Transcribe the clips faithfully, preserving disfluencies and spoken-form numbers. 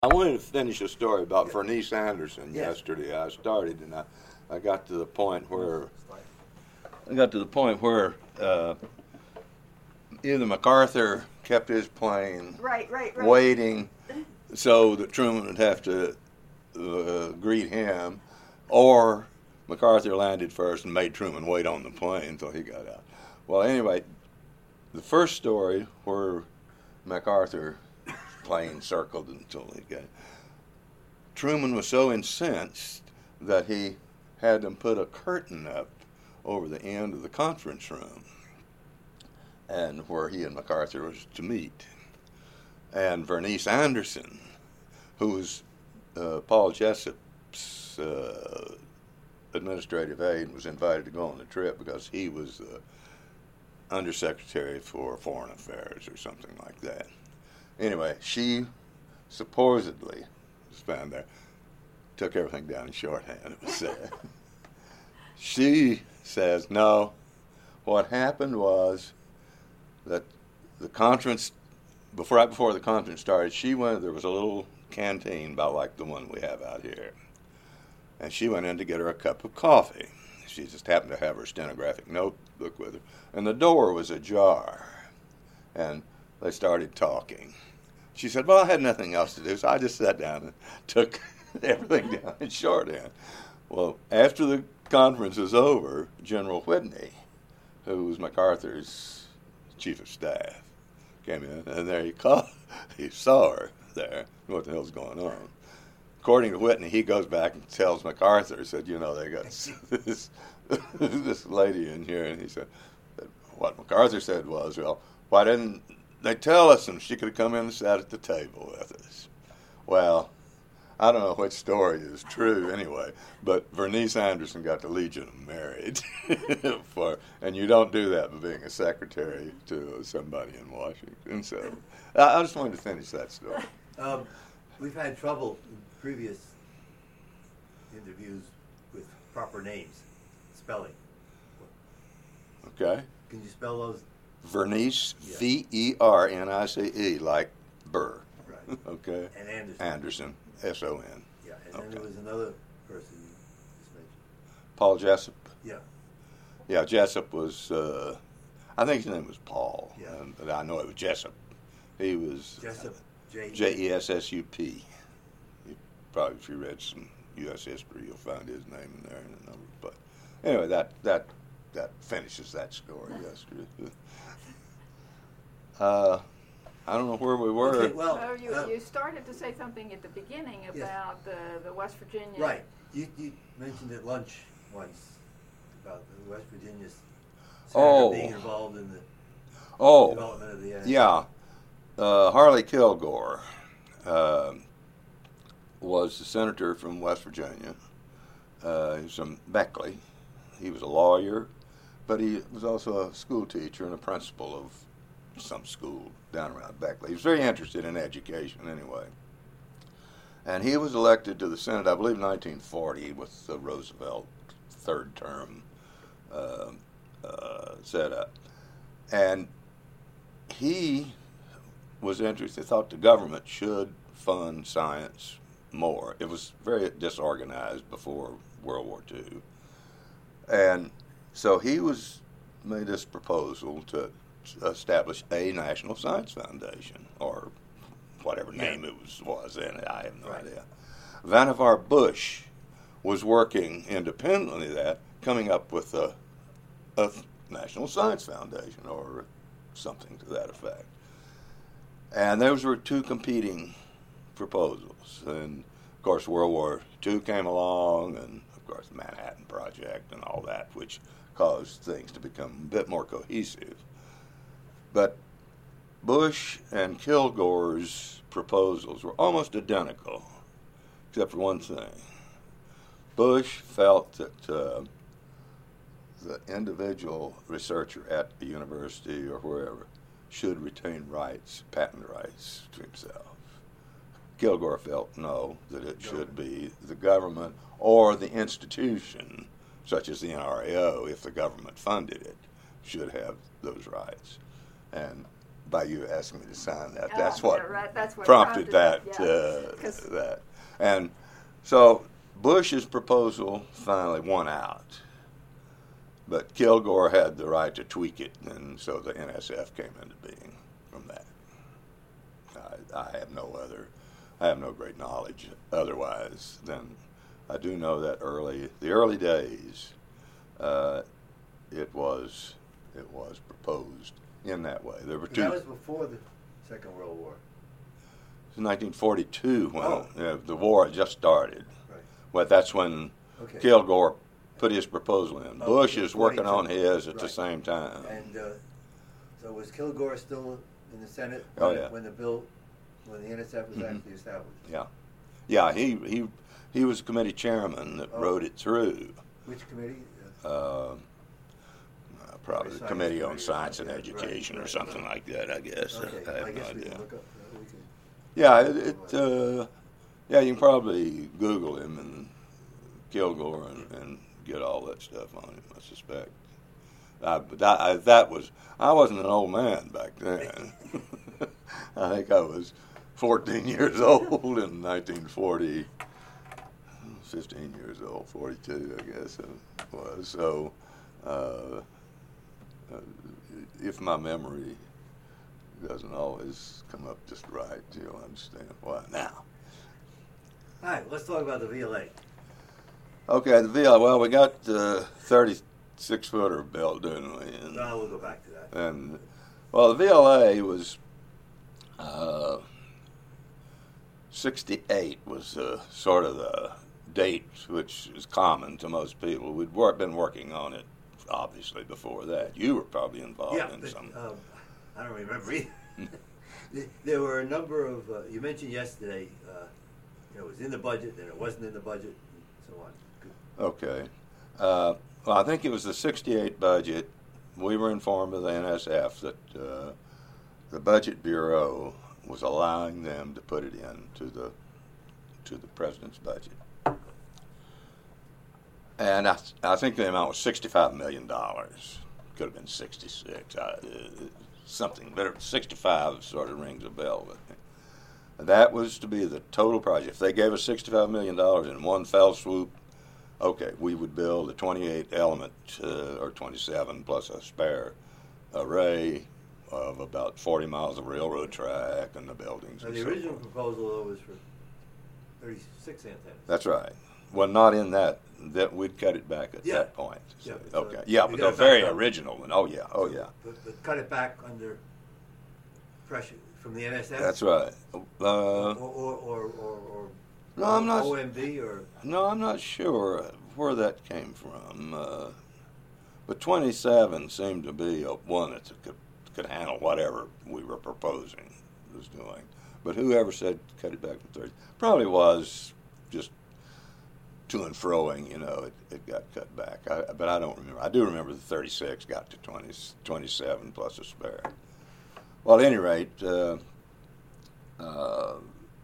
I wanted to finish a story about Vernice Anderson Yes. yesterday. I started and I, I got to the point where I got to the point where uh, either MacArthur kept his plane Right, right, right. waiting so that Truman would have to uh, greet him, or MacArthur landed first and made Truman wait on the plane until he got out. Well, anyway, the first story where MacArthur plane circled until he got. Truman was so incensed that he had them put a curtain up over the end of the conference room, and where he and MacArthur was to meet. And Vernice Anderson, who was uh, Paul Jessup's uh, administrative aide, was invited to go on the trip because he was the undersecretary for foreign affairs or something like that. Anyway, she supposedly was found there, took everything down in shorthand, it was said. She says, no, what happened was that the conference, before, right before the conference started, she went, there was a little canteen about like the one we have out here. And she went in to get her a cup of coffee. She just happened to have her stenographic notebook with her. And the door was ajar. And they started talking. She said, well, I had nothing else to do, so I just sat down and took everything down in shorthand. Well, after the conference was over, General Whitney, who was MacArthur's chief of staff, came in, and there he, called, he saw her there. What the hell's going on? According to Whitney, he goes back and tells MacArthur, said, you know, they got this, this lady in here. And he said, what MacArthur said was, well, why didn't they tell us and she could have come in and sat at the table with us? Well, I don't know which story is true anyway, but Vernice Anderson got the Legion of Merit. for, and you don't do that by being a secretary to somebody in Washington. So I, I just wanted to finish that story. Um, we've had trouble in previous interviews with proper names, spelling. Okay. Can you spell those? Vernice, Yeah. V E R N I C E, like Burr. Right. Okay. And Anderson. Anderson, S O N. Yeah, and Okay. then there was another person you just mentioned. Paul Jessup. Yeah. Yeah, Jessup was, uh, I think his name was Paul. Yeah. Um, but I know it was Jessup. He was Jessup, J. J E S S U P. You, probably if you read some U S history, you'll find his name in there and a number. But anyway, that, that, that finishes that story yesterday. Uh, I don't know where we were. Okay, well, Oh, you, uh, you started to say something at the beginning Yes. about the, the West Virginia. right. You, you mentioned at lunch once about the West Virginia senator Oh. being involved in the Oh, development of the N S A. yeah. Uh, Harley Kilgore uh, was the senator from West Virginia. Uh, he was from Beckley. He was a lawyer, but he was also a school teacher and a principal of some school down around Beckley. He was very interested in education anyway. And he was elected to the Senate, I believe, in nineteen forty with the Roosevelt third term uh, uh, set up. And he was interested, thought the government should fund science more. It was very disorganized before World War Two. And so he was made this proposal to establish a National Science Foundation, or whatever name it was, was then. I have no Right. idea. Vannevar Bush was working independently of that, coming up with a, a National Science Foundation or something to that effect. And those were two competing proposals. And, of course, World War Two came along, and, of course, the Manhattan Project and all that, which caused things to become a bit more cohesive. But Bush and Kilgore's proposals were almost identical, except for one thing. Bush felt that uh, the individual researcher at the university or wherever should retain rights, patent rights to himself. Kilgore felt no, that it should be the government or the institution, such as the N R A O, if the government funded it, should have those rights. And by you asking me to sign that. Oh, That's yeah, what right, that's what prompted, that. prompted it, yeah. Uh, that, and so Bush's proposal finally won out, but Kilgore had the right to tweak it, and so the N S F came into being from that. I, I have no other, I have no great knowledge otherwise than I do know that early, the early days, uh, it was, it was proposed in that way. There were two. That was before the Second World War. It was nineteen forty-two when Oh. uh, the war had just started. Right. Well, that's when Okay. Kilgore put his proposal in. Oh, Bush is working on forty-two. his at the Right. same time. And uh, so was Kilgore still in the Senate Oh, when, yeah. when the bill, when the N S F was Mhm. actually established? Yeah, yeah. He he he was the committee chairman that Oh. wrote it through. Which committee? Uh, Uh, probably the Science Committee on Committee or Science something. and Yeah, right, Education or right, something right. like that. I guess. okay, I have I no guess we idea. can look up. Uh, we can, Yeah, it. it uh, yeah, you can probably Google him and Kilgore and, and get all that stuff on him. I suspect. I, but that, I, that was I wasn't an old man back then. I think I was fourteen years old in nineteen forty. fifteen years old, forty-two, I guess it was. So, uh, uh, if my memory doesn't always come up just right, you'll understand why now. all right, let's talk about the V L A. Okay, the V L A. Well, we got the thirty-six footer built, didn't we? And, No, we'll go back to that. and well, the V L A was uh, sixty-eight was uh, sort of the date which is common to most people. We'd work, been working on it obviously before that. You were probably involved Yeah, in but, some. um, I don't remember either. There were a number of, uh, you mentioned yesterday, uh, you know, it was in the budget, then it wasn't in the budget, and so on. Good. Okay. Uh, well, I think it was the sixty-eight budget. We were informed by the N S F that uh, the Budget Bureau was allowing them to put it into the to the president's budget. And I, I think the amount was sixty-five million dollars. Could have been sixty-six, I, uh, something. But sixty-five sort of rings a bell with me. That was to be the total project. If they gave us sixty-five million dollars in one fell swoop, okay, we would build a twenty-eight element, uh, or twenty-seven plus a spare array of about forty miles of railroad track and the buildings Now, and the so original forth. proposal, though, was for thirty-six antennas. That's right. Well, not in that. That we'd cut it back at Yeah. that point. Yeah, So, so okay. Yeah, we but got the it very back up. original one. Oh yeah. Oh yeah. But, but cut it back under pressure from the N S F? That's right. Uh, Or, or, or, or, or no, I'm not. O M B or... No, I'm not sure where that came from. Uh, but twenty-seven seemed to be a one that could could handle whatever we were proposing was doing. But whoever said cut it back from thirty probably was just to and froing, you know, it, it got cut back. I, but I don't remember. I do remember the thirty-six got to twenty, twenty-seven plus a spare. Well, at any rate, uh, uh,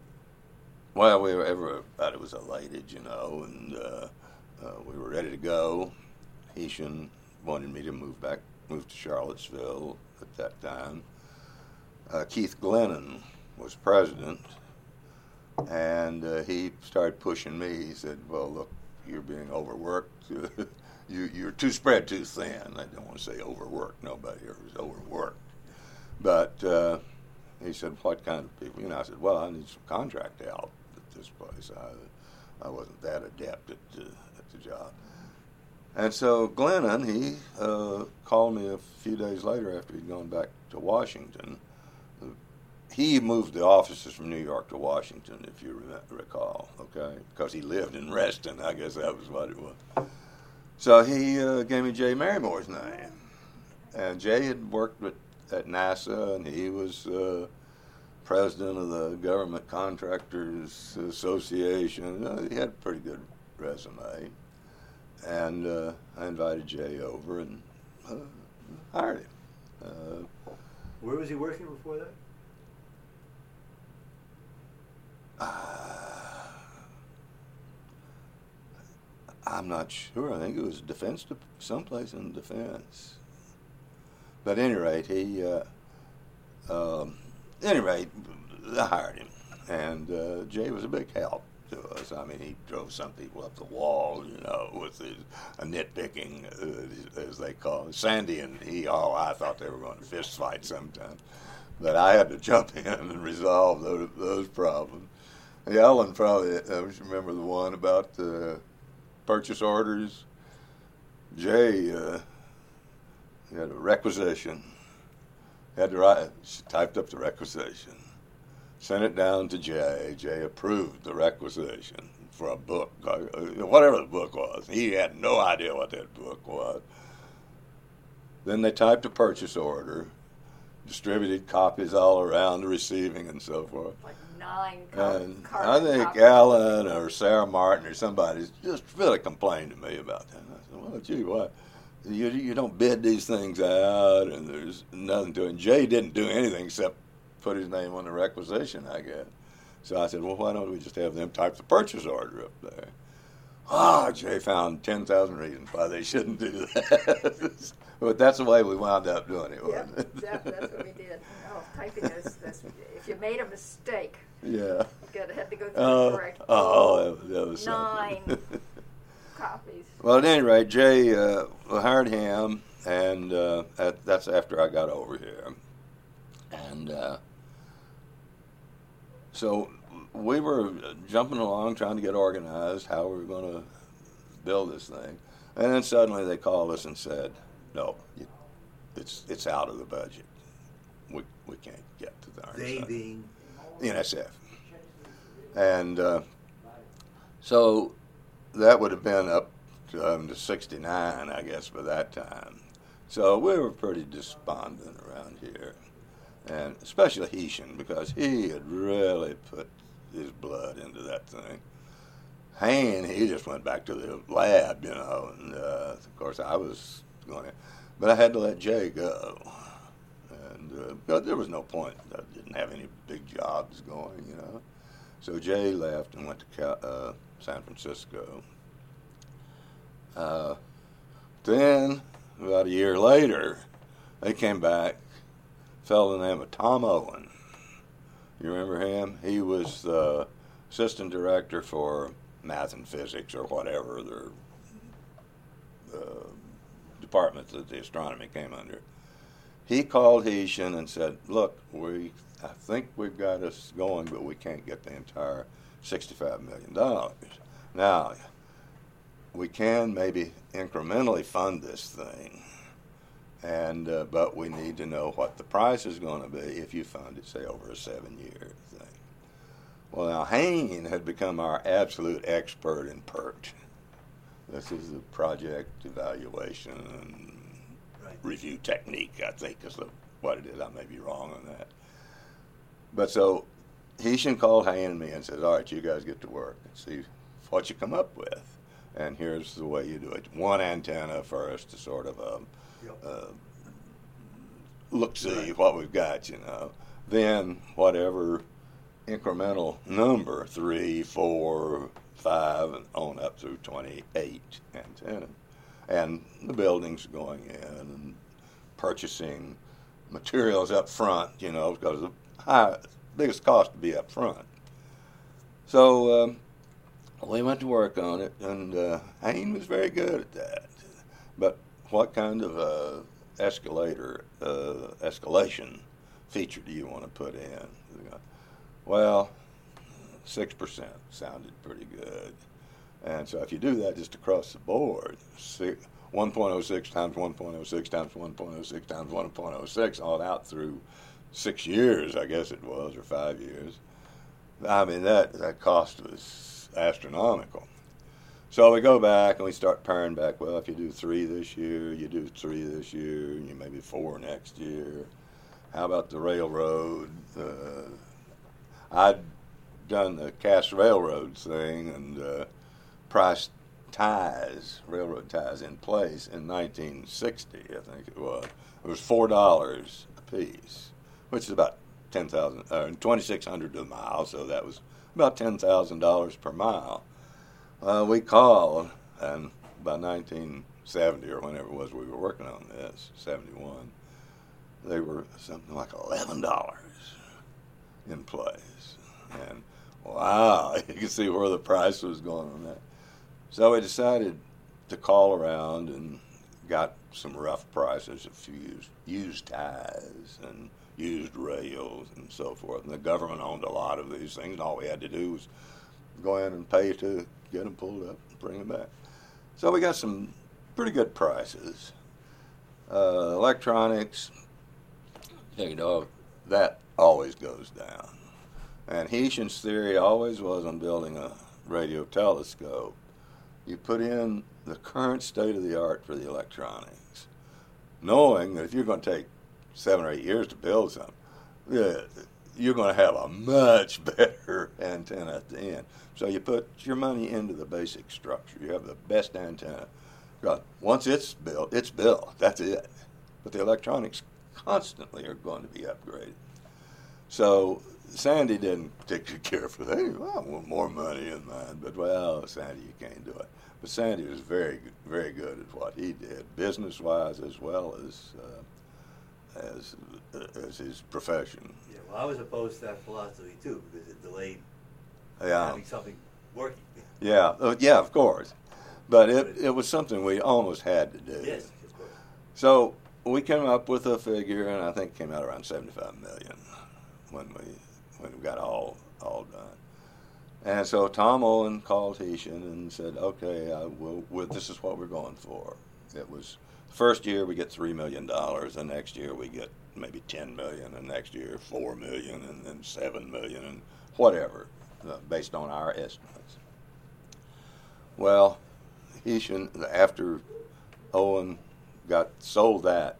well, we were everybody was elated, you know, and uh, uh, we were ready to go. Heshin wanted me to move back, move to Charlottesville at that time. Uh, Keith Glennon was president, and uh, he started pushing me. He said, "Well, look, you're being overworked. you, you're too spread too thin." I don't want to say overworked. Nobody ever was overworked. But uh, he said, "What kind of people?" You know, I said, "Well, I need some contract help at this place. I, I wasn't that adept at, uh, at the job." And so Glennon, he uh, called me a few days later after he'd gone back to Washington. He moved the offices from New York to Washington, if you re- recall, okay? Because he lived in Reston. I guess that was what it was. So he uh, gave me Jay Marimore's name. And Jay had worked with, at NASA, and he was uh, president of the Government Contractors Association. Uh, he had a pretty good resume. And uh, I invited Jay over and uh, hired him. Uh, Where was he working before that? Uh, I'm not sure. I think it was defense, someplace in defense. But at any rate, he uh, um, at any rate, I hired him, and uh, Jay was a big help to us. I mean, he drove some people up the wall, you know, with his uh, nitpicking, uh, as they call it. Sandy and he, oh, I thought they were going to fist fight sometime. But I had to jump in and resolve those, those problems. Ellen probably, I remember the one about the purchase orders. Jay uh, had a requisition, had to write, she typed up the requisition, sent it down to Jay. Jay approved the requisition for a book, whatever the book was. He had no idea what that book was. Then they typed a purchase order, distributed copies all around the receiving and so forth. Like nine co- And I carbon think copies. Alan or Sarah Martin or somebody just really complained to me about that. And I said, well, gee, why? You, you don't bid these things out, and there's nothing to it. And Jay didn't do anything except put his name on the requisition, I guess. So I said, well, why don't we just have them type the purchase order up there? Ah, Jay found ten thousand reasons why they shouldn't do that. But that's the way we wound up doing it, wasn't Yep, it? that, that's what we did. No, typing is, that's, if you made a mistake, Yeah. you got, had to go through Uh, the correct oh, that, that was nine something. copies. Well, at any rate, Jay uh, hired him, and uh, at, that's after I got over here. And uh, so we were jumping along, trying to get organized, how we were going to build this thing. And then suddenly they called us and said, no, you, it's it's out of the budget. We we can't get to the darn They stuff." being N S F. And uh, so that would have been up to, um, to sixty-nine, I guess, by that time. So we were pretty despondent around here, and especially Heshin, because he had really put his blood into that thing. Hain, he just went back to the lab, you know, and uh, of course I was going to, but I had to let Jay go. And uh, there was no point. I didn't have any big jobs going, you know. So Jay left and went to Cal- uh, San Francisco. Uh, then, about a year later, they came back, a fellow named Tom Owen. You remember him? He was the assistant director for math and physics or whatever their uh, department that the astronomy came under. He called Heshin and said, look, we I think we've got us going, but we can't get the entire sixty-five million dollars. Now, we can maybe incrementally fund this thing, and uh, but we need to know what the price is going to be if you fund it, say, over a seven-year thing. Well, now, Hain had become our absolute expert in PERT. This is the project evaluation and right. review technique, I think, is the, what it is. I may be wrong on that. But so Heshin called Hain and me and says, all right, you guys get to work and see what you come up with. And here's the way you do it. One antenna first to sort of um, Yep. uh, look, see Right. what we've got, you know. Then whatever incremental number, three, four, five, and on up through twenty-eight antennas. And the buildings going in and purchasing materials up front, you know, because the high, biggest cost to be up front. So um, we went to work on it, and uh, Hain was very good at that. But what kind of uh, escalator, uh, escalation feature do you want to put in? Well, six percent sounded pretty good. And so if you do that just across the board, one point oh six times one point oh six times one point oh six times one point oh six, all out through six years, I guess it was, or five years. I mean, that, that cost was astronomical. So we go back and we start paring back. Well, if you do three this year, you do three this year, and you maybe four next year. How about the railroad? Uh, I'd done the Cass Railroad thing and uh, priced ties, railroad ties in place in nineteen sixty, I think it was. It was four dollars a piece, which is about ten thousand, uh, twenty-six hundred a mile, so that was about ten thousand dollars per mile. Uh, we called, and by nineteen seventy or whenever it was we were working on this, seventy-one, they were something like eleven dollars in place. And wow, you can see where the price was going on that. So we decided to call around and got some rough prices, a few used, used ties and used rails and so forth. And the government owned a lot of these things, and all we had to do was go in and pay to get them pulled up and bring them back. So we got some pretty good prices. Uh, electronics, you know, that always goes down. And Heshin's theory always was on building a radio telescope. You put in the current state of the art for the electronics, knowing that if you're going to take seven or eight years to build something, yeah, you're going to have a much better antenna at the end. So you put your money into the basic structure. You have the best antenna. God, once it's built, it's built. That's it. But the electronics constantly are going to be upgraded. So Sandy didn't particularly care for that. Well, I want more money in mine. But, well, Sandy, you can't do it. But Sandy was very, very good at what he did, business-wise as well as uh, as uh, as his profession. Yeah, well, I was opposed to that philosophy too because it delayed Yeah. having something working. Yeah, uh, yeah, of course. But it, it was something we almost had to do. Yes, of course. So we came up with a figure, and I think it came out around seventy-five million when we when we got all all done. And so Tom Owen called Heshin and said, "Okay, uh, we'll, we'll, this is what we're going for." It was the first year we get three million dollars, the next year we get maybe ten million, and next year four million, and then seven million, and whatever, uh, based on our estimates. Well, Heshin, after Owen got sold that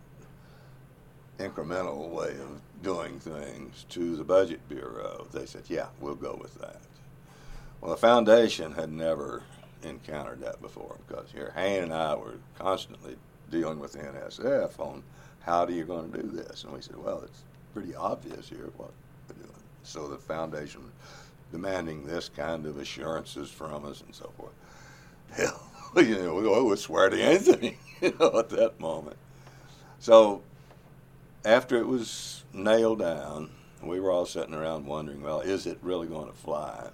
incremental way of doing things to the Budget Bureau, they said, "Yeah, we'll go with that." Well, the foundation had never encountered that before because here Hayne and I were constantly dealing with the N S F on how are you going to do this, and we said, "Well, it's pretty obvious here what we're doing." So the foundation demanding this kind of assurances from us and so forth. Hell, you know, we would swear to anything, you know, at that moment. So after it was nailed down, we were all sitting around wondering, well, is it really going to fly?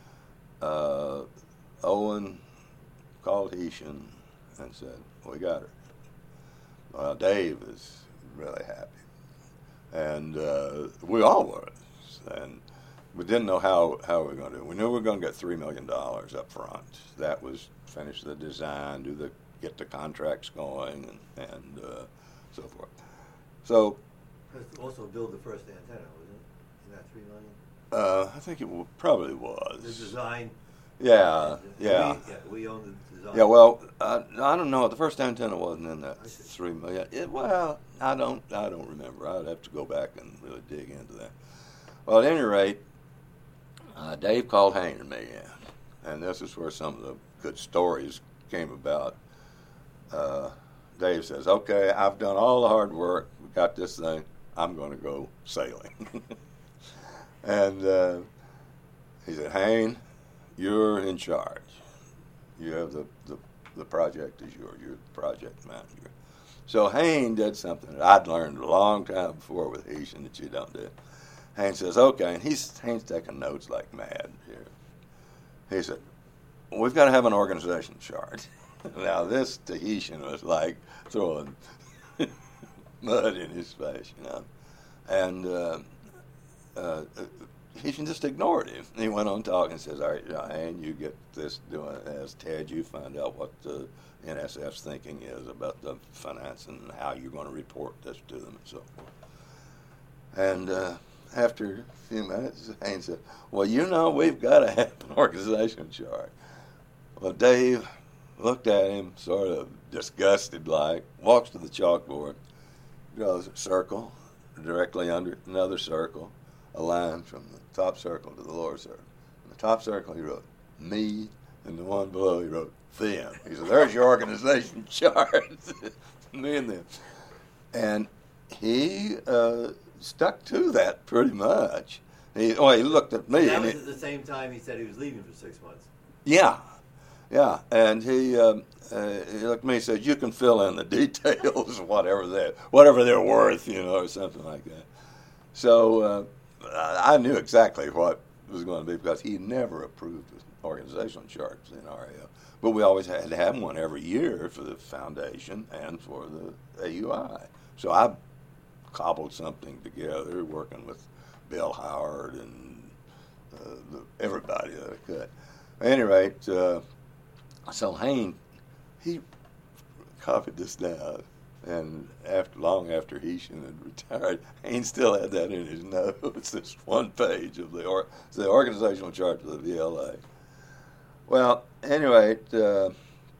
Uh, Owen called Heshin and said, "We got her." Well, Dave is really happy, and uh, we all were, and we didn't know how, how we were going to do it. We knew we were going to get three million dollars up front. That was finish the design, do the get the contracts going, and, and uh, so forth. So Also build the first antenna, wasn't it? In that three million. uh, I think it w- probably was. The design. Yeah, and- yeah. We, yeah, we own the design. Yeah, well, I, I don't know. The first antenna wasn't in that I see. three million. It, well, I don't, I don't remember. I'd have to go back and really dig into that. Well, at any rate, uh, Dave called Hayne and me in, and this is where some of the good stories came about. Uh, Dave says, "Okay, I've done all the hard work. We got this thing. I'm going to go sailing." And uh, he said, "Hayne, you're in charge. You have the, the, the project is yours. You're the project manager." So Hayne did something that I'd learned a long time before with Heshin that you don't do. Hayne says, "Okay," and he's Hayne's taking notes like mad here. He said, "We've got to have an organization chart." Now this to Heshin was like throwing mud in his face, you know. And uh, uh, Heshin just ignored him. He went on talking and says, "All right, now, Hayne, you get this doing it as Ted. You find out what the N S F's thinking is about the finance and how you're going to report this to them and so forth." And uh, after a few minutes, Hayne said, "Well, you know, we've got to have an organization chart." Well, Dave looked at him sort of disgusted like, walks to the chalkboard, draws a circle directly under another circle, a line from the top circle to the lower circle. In the top circle he wrote me, and the one below he wrote them. He said, "There's your organization chart." Me and them. And he uh, stuck to that pretty much. He, oh, he looked at me. That and was he, at the same time he said he was leaving for six months. yeah. Yeah, and he, um, uh, he looked at me and said, "You can fill in the details, whatever they whatever they're worth, you know, or something like that." So uh, I knew exactly what it was going to be because he never approved the organizational charts in R A O, but we always had to have one every year for the foundation and for the A U I. So I cobbled something together, working with Bill Howard and uh, the, everybody that I could. At any rate, uh, so Hayne, he copied this down, and after long after Heeshen had retired, Hayne still had that in his notes. This one page of the or, the organizational chart of the V L A. Well, anyway, uh,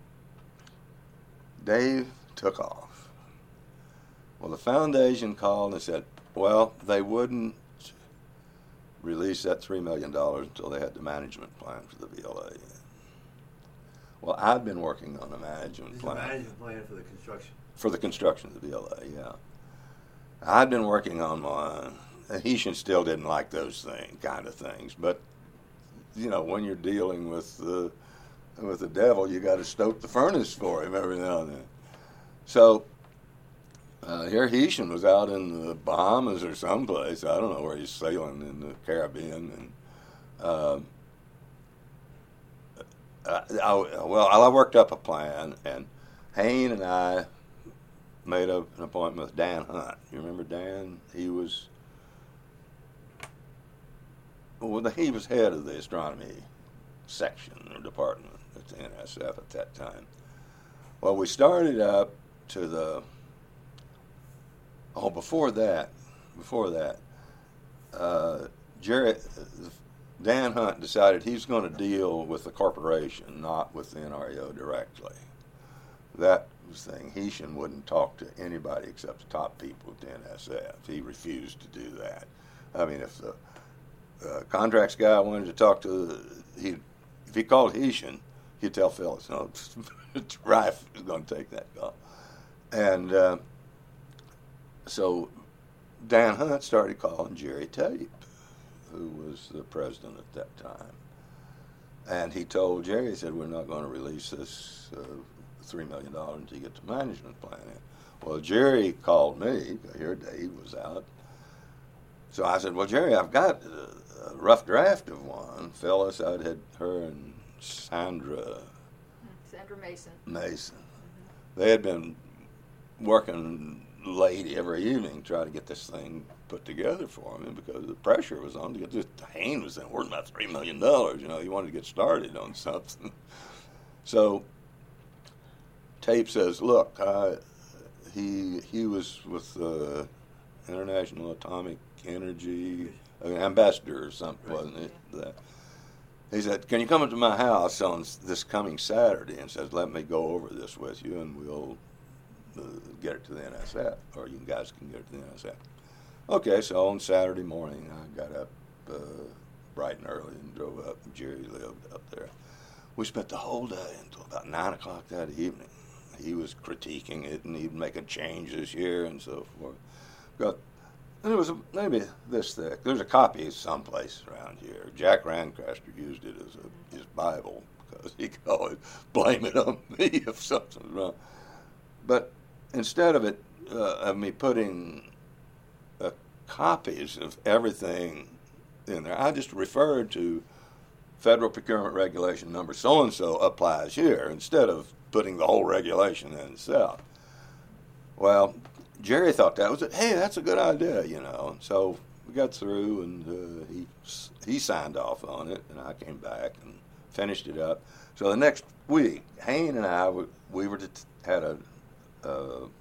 Dave took off. Well, the foundation called and said, well, they wouldn't release that three million dollars until they had the management plan for the V L A. Well, I'd been working on a management This plan. is a management plan for the construction. For the construction of the V L A, yeah. I'd been working on one. Heeshen still didn't like those thing, kind of things, but you know, when you're dealing with the with the devil, you got to stoke the furnace for him every now and then. So uh, here Heeshen was out in the Bahamas or someplace. I don't know where he's sailing in the Caribbean, and uh, I, I, well, I worked up a plan, and Hayne and I made up an appointment with Dan Hunt. You remember Dan? He was well, he was head of the astronomy section or department at the N S F at that time. Well, we started up to the oh before that, before that, uh, Jerry Dan Hunt decided he's going to deal with the corporation, not with the N R E O directly. That was the thing. Heeshen wouldn't talk to anybody except the top people at the N S F. He refused to do that. I mean, if the uh, contracts guy wanted to talk to, he if he called Heeshen, he'd tell Phyllis, no, Rife is going to take that call. And uh, so Dan Hunt started calling Jerry Tape, who was the president at that time. And he told Jerry, he said, we're not going to release this uh, three million dollars until you get the management plan in. Well, Jerry called me. I heard Dave was out. So I said, well, Jerry, I've got a, a rough draft of one. Phyllis, I'd had her and Sandra Sandra Mason. Mason. Mm-hmm. They had been working late every evening trying to get this thing put together for me because the pressure was on to get this. Hayne was saying, worth about three million dollars. You know, he wanted to get started on something. So Tape says, look, uh, he he was with the uh, International Atomic Energy uh, ambassador or something, wasn't he? That. He said, can you come up to my house on this coming Saturday? And says, let me go over this with you, and we'll uh, get it to the N S F, or you guys can get it to the N S F. Okay, so on Saturday morning, I got up uh, bright and early and drove up, and Jerry lived up there. We spent the whole day until about nine o'clock that evening. He was critiquing it, and he'd making changes here and so forth. Got, and it was a, maybe this thick. There's a copy someplace around here. Jack Rancaster used it as a, his Bible because he could always blame it on me if something's wrong. But instead of it, uh, of me putting uh, copies of everything in there, I just referred to Federal Procurement Regulation number so-and-so applies here instead of putting the whole regulation in itself. Well, Jerry thought that was it. Hey, that's a good idea, you know. And so we got through, and uh, he he signed off on it, and I came back and finished it up. So the next week, Hayne and I, we, we were to t- had a uh,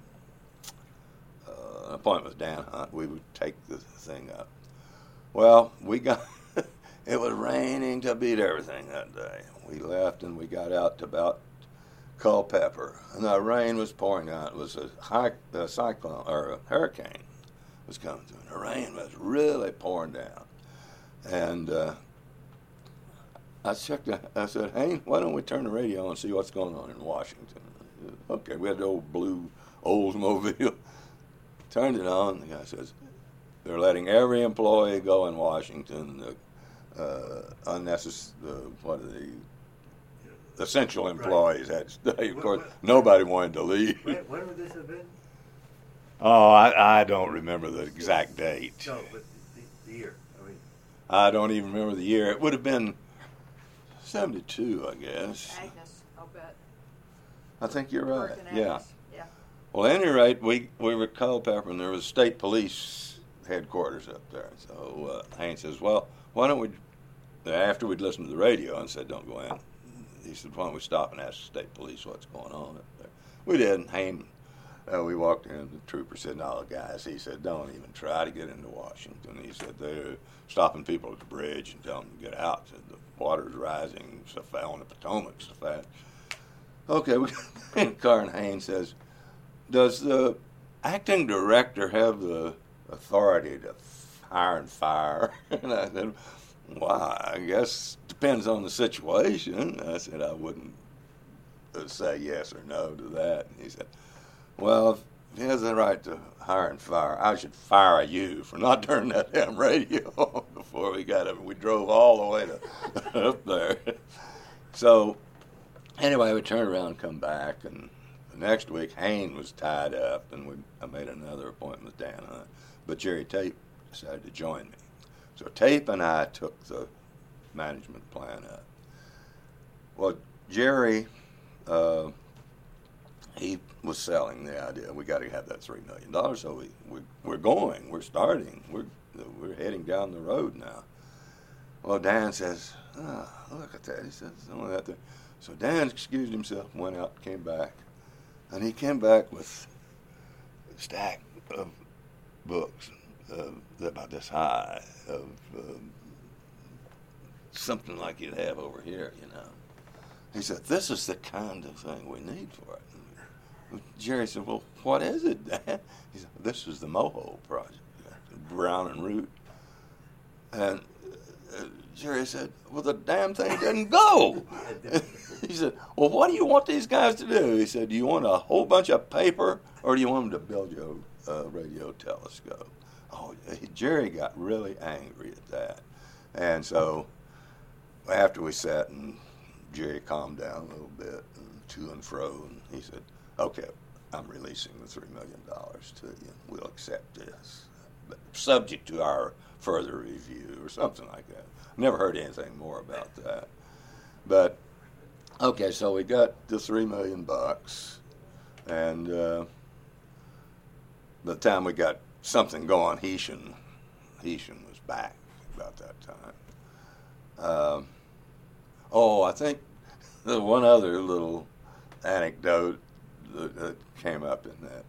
uh, an appointment with Dan Hunt. We would take the thing up. Well, we got it was raining to beat everything that day. We left, and we got out to about Culpeper, and the rain was pouring down. It was a, high, a cyclone or a hurricane was coming through, and the rain was really pouring down. And uh, I checked. I said, "Hey, why don't we turn the radio on and see what's going on in Washington?" Okay, we had the old blue Oldsmobile. Turned it on. The guy says, "They're letting every employee go in Washington. The uh, unnecessary. Uh, what are the essential employees had to stay. Of What- course, what- nobody wanted to leave. When, when would this have been? Oh, I, I don't remember the exact date. No, but the, the, the year. I mean, I don't even remember the year. It would have been seventy-two, I guess. Agnes, I'll bet. I think you're right. Working Yeah. Agnes. Yeah. Well, at any rate, we, we were at Culpeper, and there was state police headquarters up there. So uh, Haynes says, well, why don't we, after we'd listened to the radio and said, don't go in, he said, why don't we stop and ask the state police what's going on up there? We did, and Haynes, uh, we walked in, the trooper said, no, guys, he said, don't even try to get into Washington. He said, they're stopping people at the bridge and telling them to get out. He said, the water's rising so fast on the Potomac so fast. Okay, we got in the car, and Haynes says, does the acting director have the authority to hire and fire? And I said, why? I guess depends on the situation. I said, I wouldn't say yes or no to that. And he said, well, if he has the right to hire and fire, I should fire you for not turning that damn radio on before we got up. We drove all the way to up there. So anyway, we turned around and come back, and the next week, Haynes was tied up, and we, I made another appointment with Dan Hunt. But Jerry Tape decided to join me. So Tape and I took the management plan up. Well, Jerry, uh, he was selling the idea. We got to have that three million dollars, so we, we, we're going. We're starting. We're, we're heading down the road now. Well, Dan says, oh, look at that. He says, only that there. So Dan excused himself, went out, came back. And he came back with a stack of books uh, about this high, of uh, something like you'd have over here, you know. He said, this is the kind of thing we need for it. And Jerry said, well, what is it, Dan? He said, this is the Moho Project, Brown and Root. And uh, Jerry said, well, the damn thing didn't go. He said, well, what do you want these guys to do? He said, do you want a whole bunch of paper, or do you want them to build you a uh, radio telescope? Oh, Jerry got really angry at that. And so after we sat and Jerry calmed down a little bit, and to and fro, and he said, okay, I'm releasing the three million dollars to you. We'll accept this, but subject to our further review or something like that. Never heard anything more about that. But okay, so we got the three million bucks, and uh, by the time we got something going, Heshin, Heshin was back about that time. Um, oh, I think the one other little anecdote that, that came up in that.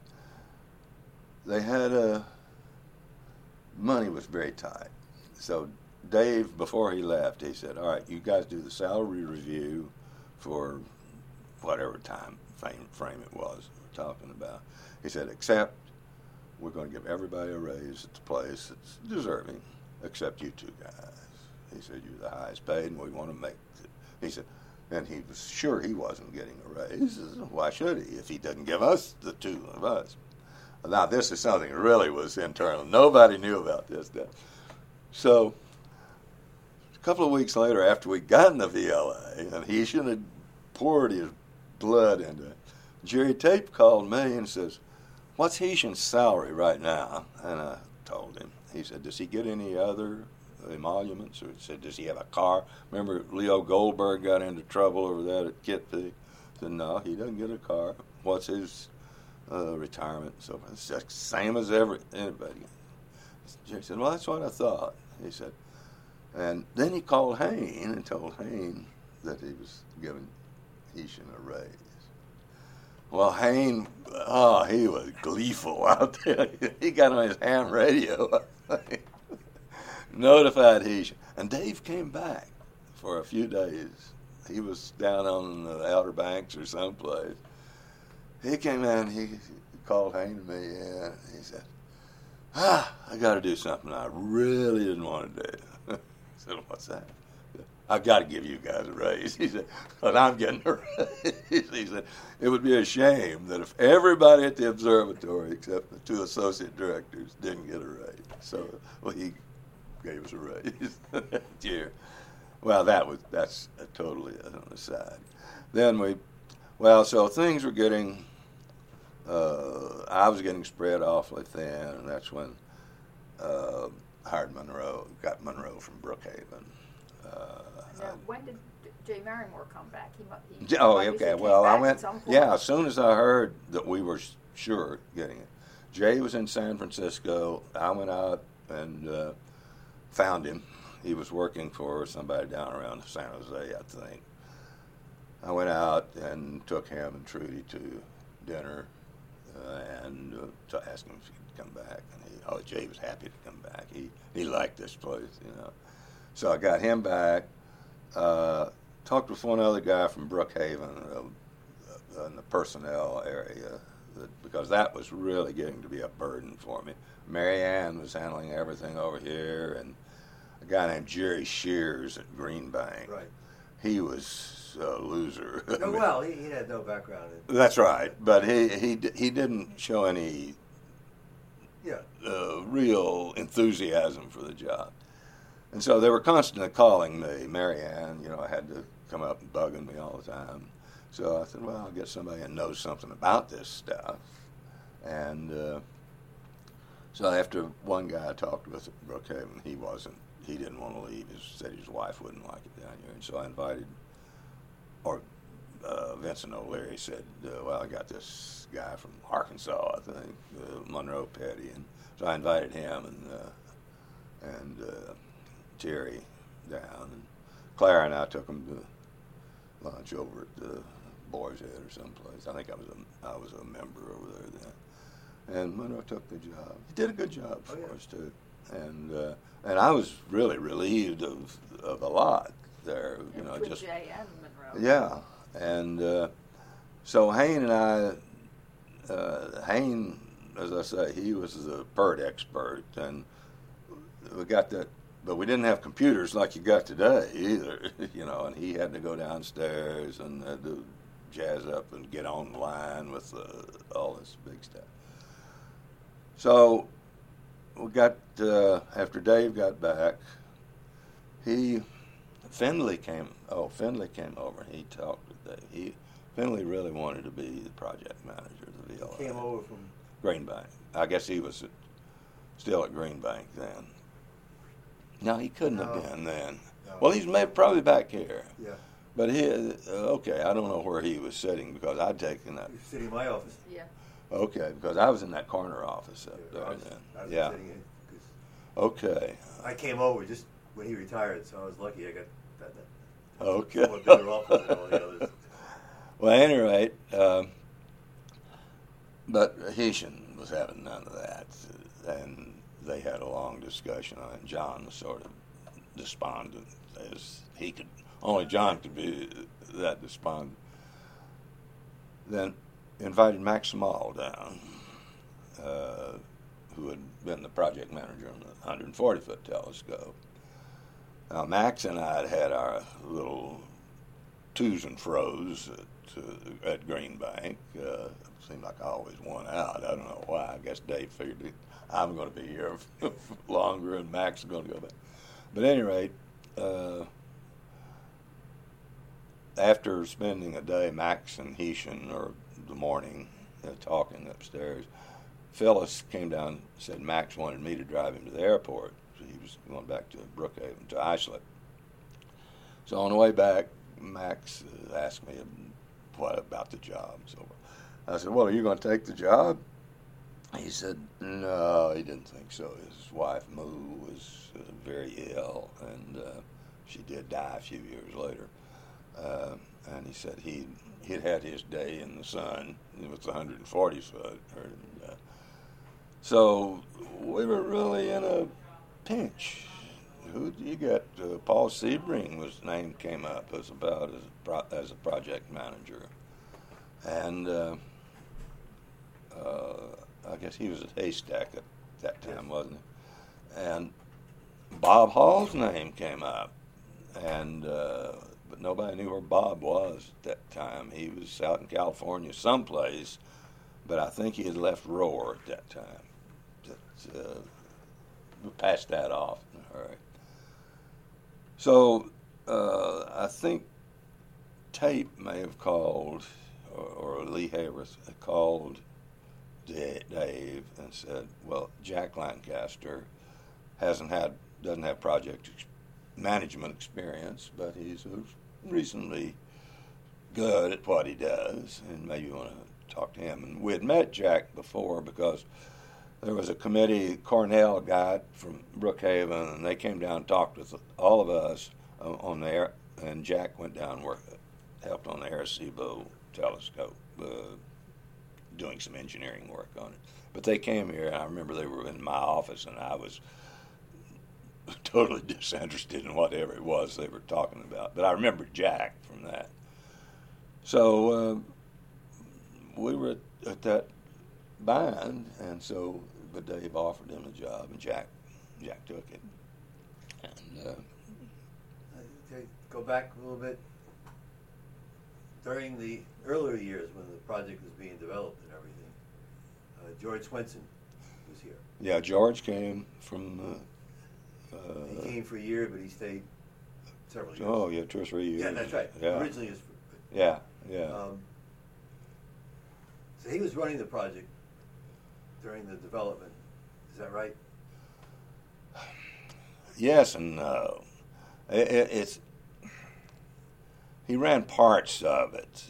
They had a money was very tight, so Dave, before he left, he said, all right, you guys do the salary review for whatever time frame, frame it was we're talking about. He said, except we're going to give everybody a raise at the place that's deserving, except you two guys. He said, you're the highest paid, and we want to make it. He said, and he was sure he wasn't getting a raise. He said, why should he if he doesn't give us, the two of us? Now, this is something that really was internal. Nobody knew about this stuff. So a couple of weeks later, after we'd gotten the V L A, and he should have poured his blood into it, Jerry Tape called me and says, what's Heshin's salary right now? And I told him. He said, does he get any other emoluments? Or he said, does he have a car? Remember Leo Goldberg got into trouble over that at Kitby? I said, no, he doesn't get a car. What's his uh, retirement? So it's just the same as every, anybody. Jerry said, well, that's what I thought. He said, and then he called Hayne and told Hayne that he was giving Heshin a raise. Well, Hayne, oh, he was gleeful out there. He got on his ham radio, notified Heshin. And Dave came back for a few days. He was down on the Outer Banks or someplace. He came in, he called Hayne and me in, and he said, ah, I got to do something I really didn't want to do. I said, what's that? I got to give you guys a raise. He said, but I'm getting a raise. He said, it would be a shame that if everybody at the observatory except the two associate directors didn't get a raise. So well, he gave us a raise that year. Well, that was that's a totally on the side. Then we, well, so things were getting. Uh, I was getting spread awfully thin, and that's when uh, hired Monroe, got Monroe from Brookhaven. Uh, Now, when did Jay Merrimore come back? He, mu- he oh, obviously okay. came Well, I back went. at some point. Yeah, as soon as I heard that we were sure getting it, Jay was in San Francisco. I went out and uh, found him. He was working for somebody down around San Jose, I think. I went out and took him and Trudy to dinner. Uh, and uh, to ask him if he'd come back, and he, oh, Jay was happy to come back. He he liked this place, you know. So I got him back. Uh, talked with one other guy from Brookhaven uh, in the personnel area, that, because that was really getting to be a burden for me. Mary Ann was handling everything over here, and a guy named Jerry Shears at Green Bank. Right. He was a loser. I No, mean, well, he, he had no background in. that's right, but he he d- he didn't show any Yeah. uh, real enthusiasm for the job, and so they were constantly calling me, Mary Ann. You know, I had to come up and bugging me all the time. So I said, well, I'll get somebody that knows something about this stuff, and uh, so after one guy I talked with at Brookhaven, he wasn't. He didn't want to leave. He said his wife wouldn't like it down here, and so I invited. Or uh, Vincent O'Leary said, uh, well, I got this guy from Arkansas, I think, uh, Monroe Petty, and so I invited him and uh, and uh, Jerry down, and Clara and I took him to lunch over at the Boar's Head or someplace. I think I was a I was a member over there then, and Monroe took the job. He did a good job for Oh, yeah. us too, and uh, and I was really relieved of of a lot there, you know, Between just. Jay and Monroe. Yeah, and uh, so Hayne and I, uh, Hayne, as I say, he was the PERT expert, and we got that, but we didn't have computers like you got today either, you know, and he had to go downstairs and uh, do jazz up and get online with uh, all this big stuff. So we got, uh, after Dave got back, he... Finley came. Oh, Finley came over and he talked with Dave. He Finley really wanted to be the project manager of the V L A. Came over from. Green Bank. I guess he was at, still at Green Bank then. No, he couldn't No. have been then. No. Well, he's may, probably back here. Yeah. But he, uh, okay, I don't know where he was sitting because I'd taken that. He was sitting in my office. Yeah. Okay, because I was in that corner office up Yeah, there I was, then. I was Yeah. sitting in, 'cause Okay. I came over just when he retired, so I was lucky I got that. that Okay. somewhat bigger office than all the others. Well, at any rate, um, but Heshin was having none of that, and they had a long discussion on it. John was sort of despondent, as he could, only John could be that despondent. Then invited Max Small down, uh, who had been the project manager on the one hundred forty foot telescope. Now, Max and I had had our little twos and fro's at, uh, at Green Bank. Uh, it seemed like I always won out. I don't know why. I guess Dave figured it, I'm going to be here longer and Max is going to go back. But at any rate, uh, after spending a day, Max and Heshin, or the morning, uh, talking upstairs, Phyllis came down and said Max wanted me to drive him to the airport. So he was going back to Brookhaven, to Islip. So on the way back, Max uh, asked me what about the job. So I said, well, are you going to take the job? He said, no, he didn't think so. His wife, Moo, was uh, very ill, and uh, she did die a few years later. Uh, and he said he he'd had his day in the sun with one hundred forty foot. And, uh, so we were really in a pinch. Who do you got? Uh, Paul Sebring was name came up as about as a, pro, as a project manager, and uh, uh, I guess he was at Haystack at that time, wasn't he? And Bob Hall's name came up, and uh, but nobody knew where Bob was at that time. He was out in California someplace, but I think he had left Roar at that time. That, uh, we passed that off in a hurry. So uh, I think Tate may have called, or, or Lee Harris called Dave and said, "Well, Jack Lancaster hasn't had, doesn't have project ex- management experience, but he's reasonably good at what he does, and maybe you want to talk to him." And we had met Jack before because there was a committee Cornell got from Brookhaven, and they came down and talked with all of us uh, on there, and Jack went down and worked, helped on the Arecibo telescope, uh, doing some engineering work on it. But they came here, and I remember they were in my office, and I was totally disinterested in whatever it was they were talking about. But I remember Jack from that. So uh, we were at, at that bind, and so but Dave offered him a job, and Jack Jack took it. And uh, to go back a little bit, during the earlier years when the project was being developed and everything, uh, George Swenson was here. yeah, George came from. Uh, uh, He came for a year, but he stayed several years. oh yeah, two or three years. Yeah, that's right. Yeah, Originally, it was. yeah, yeah. Um, so he was running the project during the development. Is that right? Yes and no. It, it, it's he ran parts of it.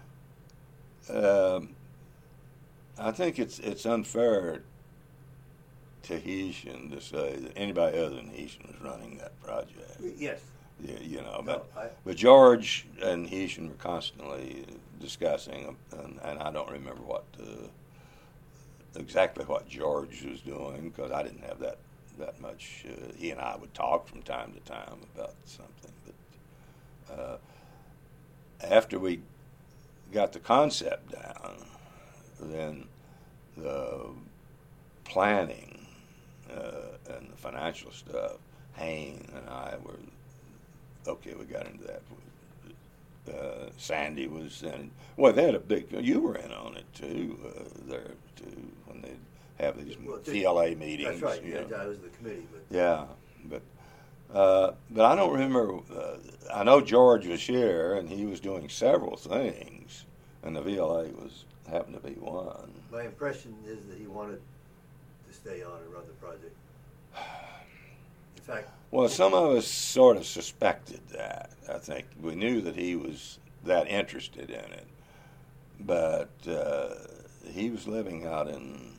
Um, I think it's it's unfair to Heshin to say that anybody other than Heshin was running that project. Yes. Yeah, you know, No, but I- but George and Heshin were constantly discussing, and, and I don't remember what uh, exactly what George was doing because I didn't have that that much. Uh, he and I would talk from time to time about something, but uh, after we got the concept down, then the planning uh, and the financial stuff, Hayne and I were. Okay, we got into that. Uh, Sandy was in. Well, they had a big. You were in on it too. Uh, there too when they have these Well, V L A meetings. That's right. you Yeah, know. I was the committee, but Yeah, but uh, but I don't remember. Uh, I know George was here, and he was doing several things, and the V L A was happened to be one. my impression is that he wanted to stay on and run the project. In fact, Well, some of us sort of suspected that. I think we knew that he was that interested in it, but uh, he was living out in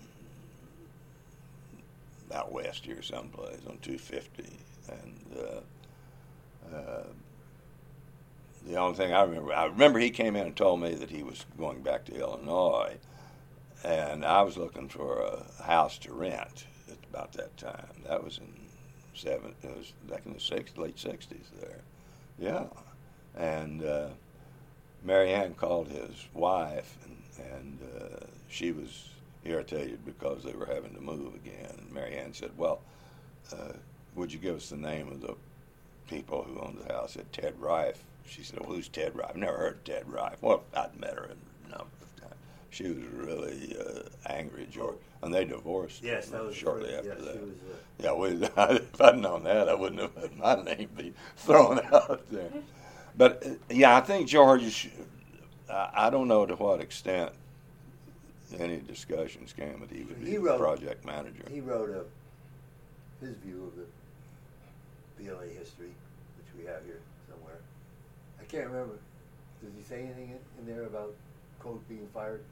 out west here someplace on two fifty, and uh, uh, the only thing I remember, I remember he came in and told me that he was going back to Illinois, and I was looking for a house to rent at about that time. That was in seven. It was back in the six, late sixties there. Yeah, and uh, Mary Ann called his wife, and, and uh, she was irritated because they were having to move again. And Mary Ann said, "Well, uh, would you give us the name of the people who owned the house?" I said, "Ted Rife." She said, "Well, who's Ted Rife?" I've never heard of Ted Rife. Well, I'd met her a number of times. She was really uh, angry at George, and they divorced yes, that was shortly right. after yes, that. He was, uh, Yeah, we, if I'd known that, I wouldn't have had my name be thrown out there. But, uh, yeah, I think George, I, I don't know to what extent any discussions came that he would be He the wrote- project manager. he wrote a, his view of the B L A history, which we have here somewhere. I can't remember. Does he say anything in, in there about Coke being fired?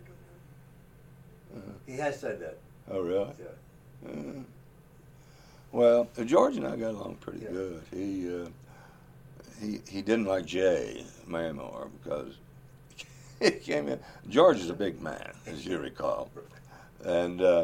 Uh, He has said that. oh, really? Yeah. Uh, well, uh, George and I got along pretty Yeah. good. He, uh, he he didn't like Jay Mamor because he came in. George is a big man, as you recall, and uh,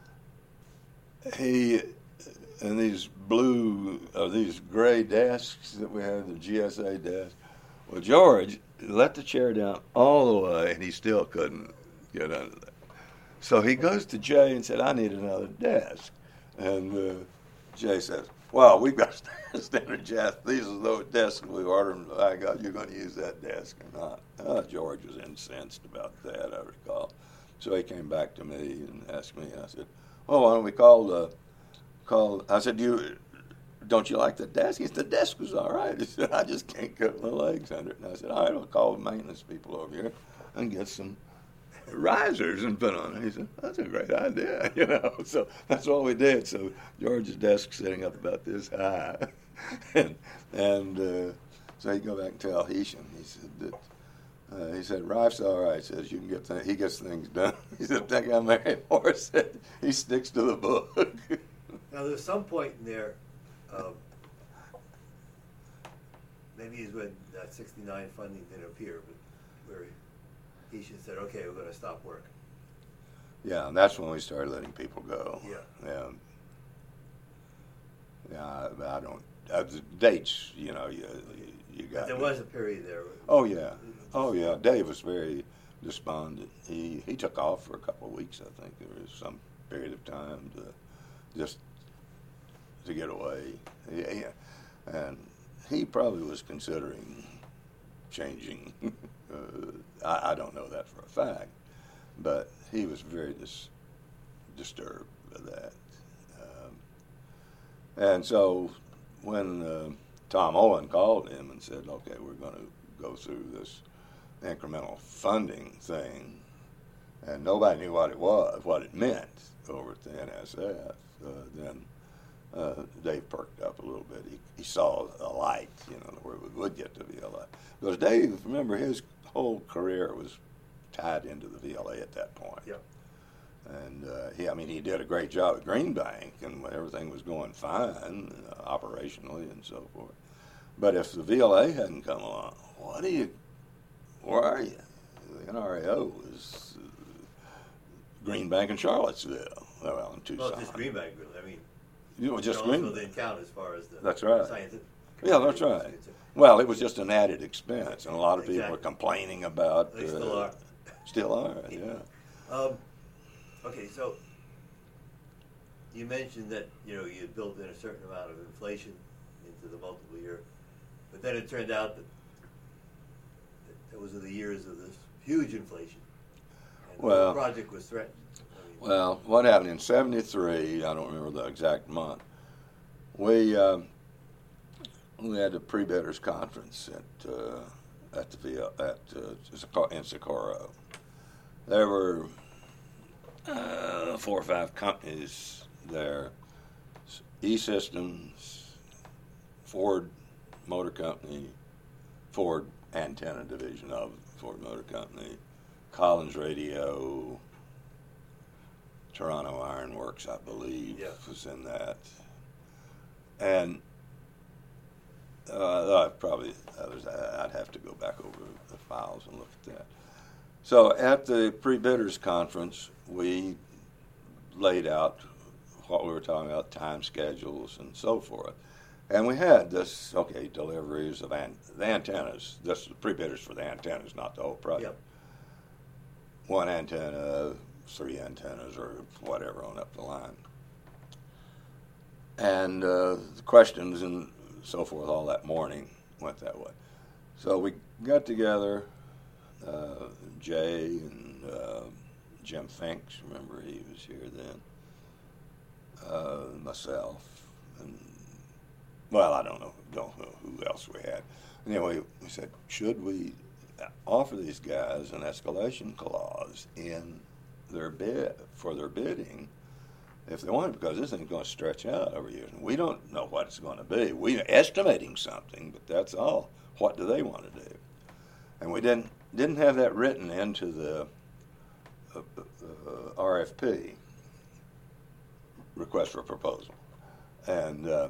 he and these blue or these gray desks that we have, the G S A desk. Well, George let the chair down all the way, and he still couldn't get under that. So he goes to Jay and said, "I need another desk," and uh, Jay says, "Well, we've got standard desk. These are those desks we ordered. I got you're going to use that desk or not?" Uh, George was incensed about that, I recall. So he came back to me and asked me. And I said, "Oh, why don't we call the call?" I said, "Do you don't you like the desk? He said, the desk was all right. He said, I just can't get my legs under it. And I said, all right, I'll call the maintenance people over here and get some risers and put on it. He said, that's a great idea, you know. So that's what we did. So George's desk sitting up about this high. and and uh, so he'd go back and tell Hesham, he said that, uh, he said, Rife's all right. He says, you can get th- he gets things done. He said, that guy Mary Morris said, he sticks to the book. Now, there's some point in there, um, maybe it's when that sixty-nine funding didn't appear, but where he should said, okay, we're going to stop work. Yeah, and that's when we started letting people go. Yeah. Yeah. Yeah, I, I don't, uh, the dates, you know, you, you got But there me. was a period there. Oh, yeah. Oh, yeah. Dave was very despondent. He, he took off for a couple of weeks, I think. There was some period of time to just to get away. Yeah, yeah. And he probably was considering changing. uh, I, I don't know that for a fact, but he was very dis- disturbed by that. Um, and so when uh, Tom Owen called him and said, okay, we're going to go through this incremental funding thing, and nobody knew what it was, what it meant over at the N S F, uh, then uh, Dave perked up a little bit. He, he saw a light, you know, where we would get to V L A. Because Dave, remember, his whole career was tied into the V L A at that point. Yeah. And uh, he, I mean, he did a great job at Green Bank, and everything was going fine uh, operationally and so forth. But if the V L A hadn't come along, what do you? Where are you? The N R A O is uh, Green Bank in Charlottesville. Well, in Tucson. Well, just Green Bank, really. I mean, You know, just Charlottesville Green. didn't count as far as the That's right. scientific. Yeah, that's right. Well, it was just an added expense, and a lot of people Exactly. were complaining about. They uh, still are. Still are, yeah. Um, okay, so you mentioned that you know you had built in a certain amount of inflation into the multiple year, but then it turned out that, that those are the years of this huge inflation, and Well- the project was threatened. I mean, Well, what happened in seventy-three, I don't remember the exact month, we um, we had a pre-bidders conference at uh, at the V L, at uh, Socorro- in Socorro. There were uh, four or five companies there: E-Systems, Ford Motor Company, Ford Antenna Division of Ford Motor Company, Collins Radio, Toronto Iron Works, I believe, Yeah. was in that. And uh, probably others, I'd have to go back over the files and look at that. So at the pre-bidders conference, we laid out what we were talking about, time schedules and so forth. And we had this, okay, deliveries of an, the antennas. This is the pre-bidders for the antennas, not the whole project. Yep. One antenna, three antennas, or whatever on up the line. And uh, the questions and so forth all that morning went that way. So we got together, uh, Jay and uh, Jim Finks, remember he was here then, uh, myself, and, well, I don't know, don't know who else we had. Anyway, we said, should we offer these guys an escalation clause in their bid, for their bidding, if they want it, because this thing's going to stretch out over years. And we don't know what it's going to be. We're estimating something, but that's all. What do they want to do? And we didn't didn't have that written into the uh, uh, R F P, request for proposal. And uh,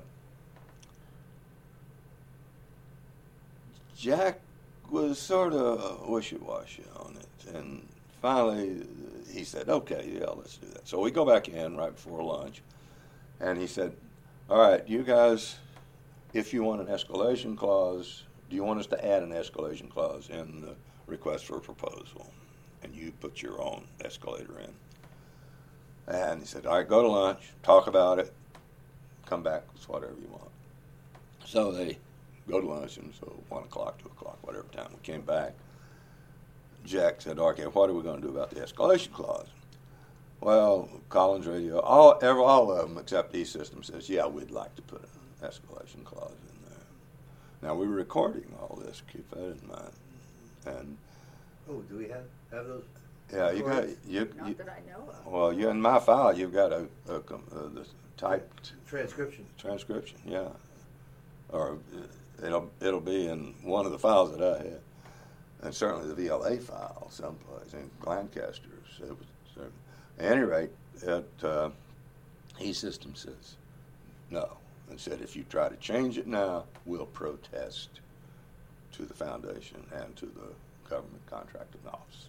Jack was sort of wishy-washy on it. And finally, he said, okay, yeah, let's do that. So we go back in right before lunch, and he said, all right, you guys, if you want an escalation clause, do you want us to add an escalation clause in the request for a proposal? And you put your own escalator in. And he said, all right, go to lunch, talk about it, come back with whatever you want. So they go to lunch, and so one o'clock, two o'clock, whatever time we came back, Jack said, okay, what are we going to do about the escalation clause? Well, Collins Radio, all, every, all of them except E-Systems says, yeah, we'd like to put an escalation clause in there. Now, we were recording all this, keep that in mind. And Oh, do we have, have those? yeah, you got, recordings? you, Not you that I know of. well, you, in my file, you've got a, a, com- uh, the typed Transcription. transcription, yeah. Or uh, it'll, it'll be in one of the files that I had. And certainly the V L A file someplace in Lancaster's. It was, uh, at any rate, it, uh, E-System says no, and said if you try to change it now, we'll protest to the foundation and to the government contracting office.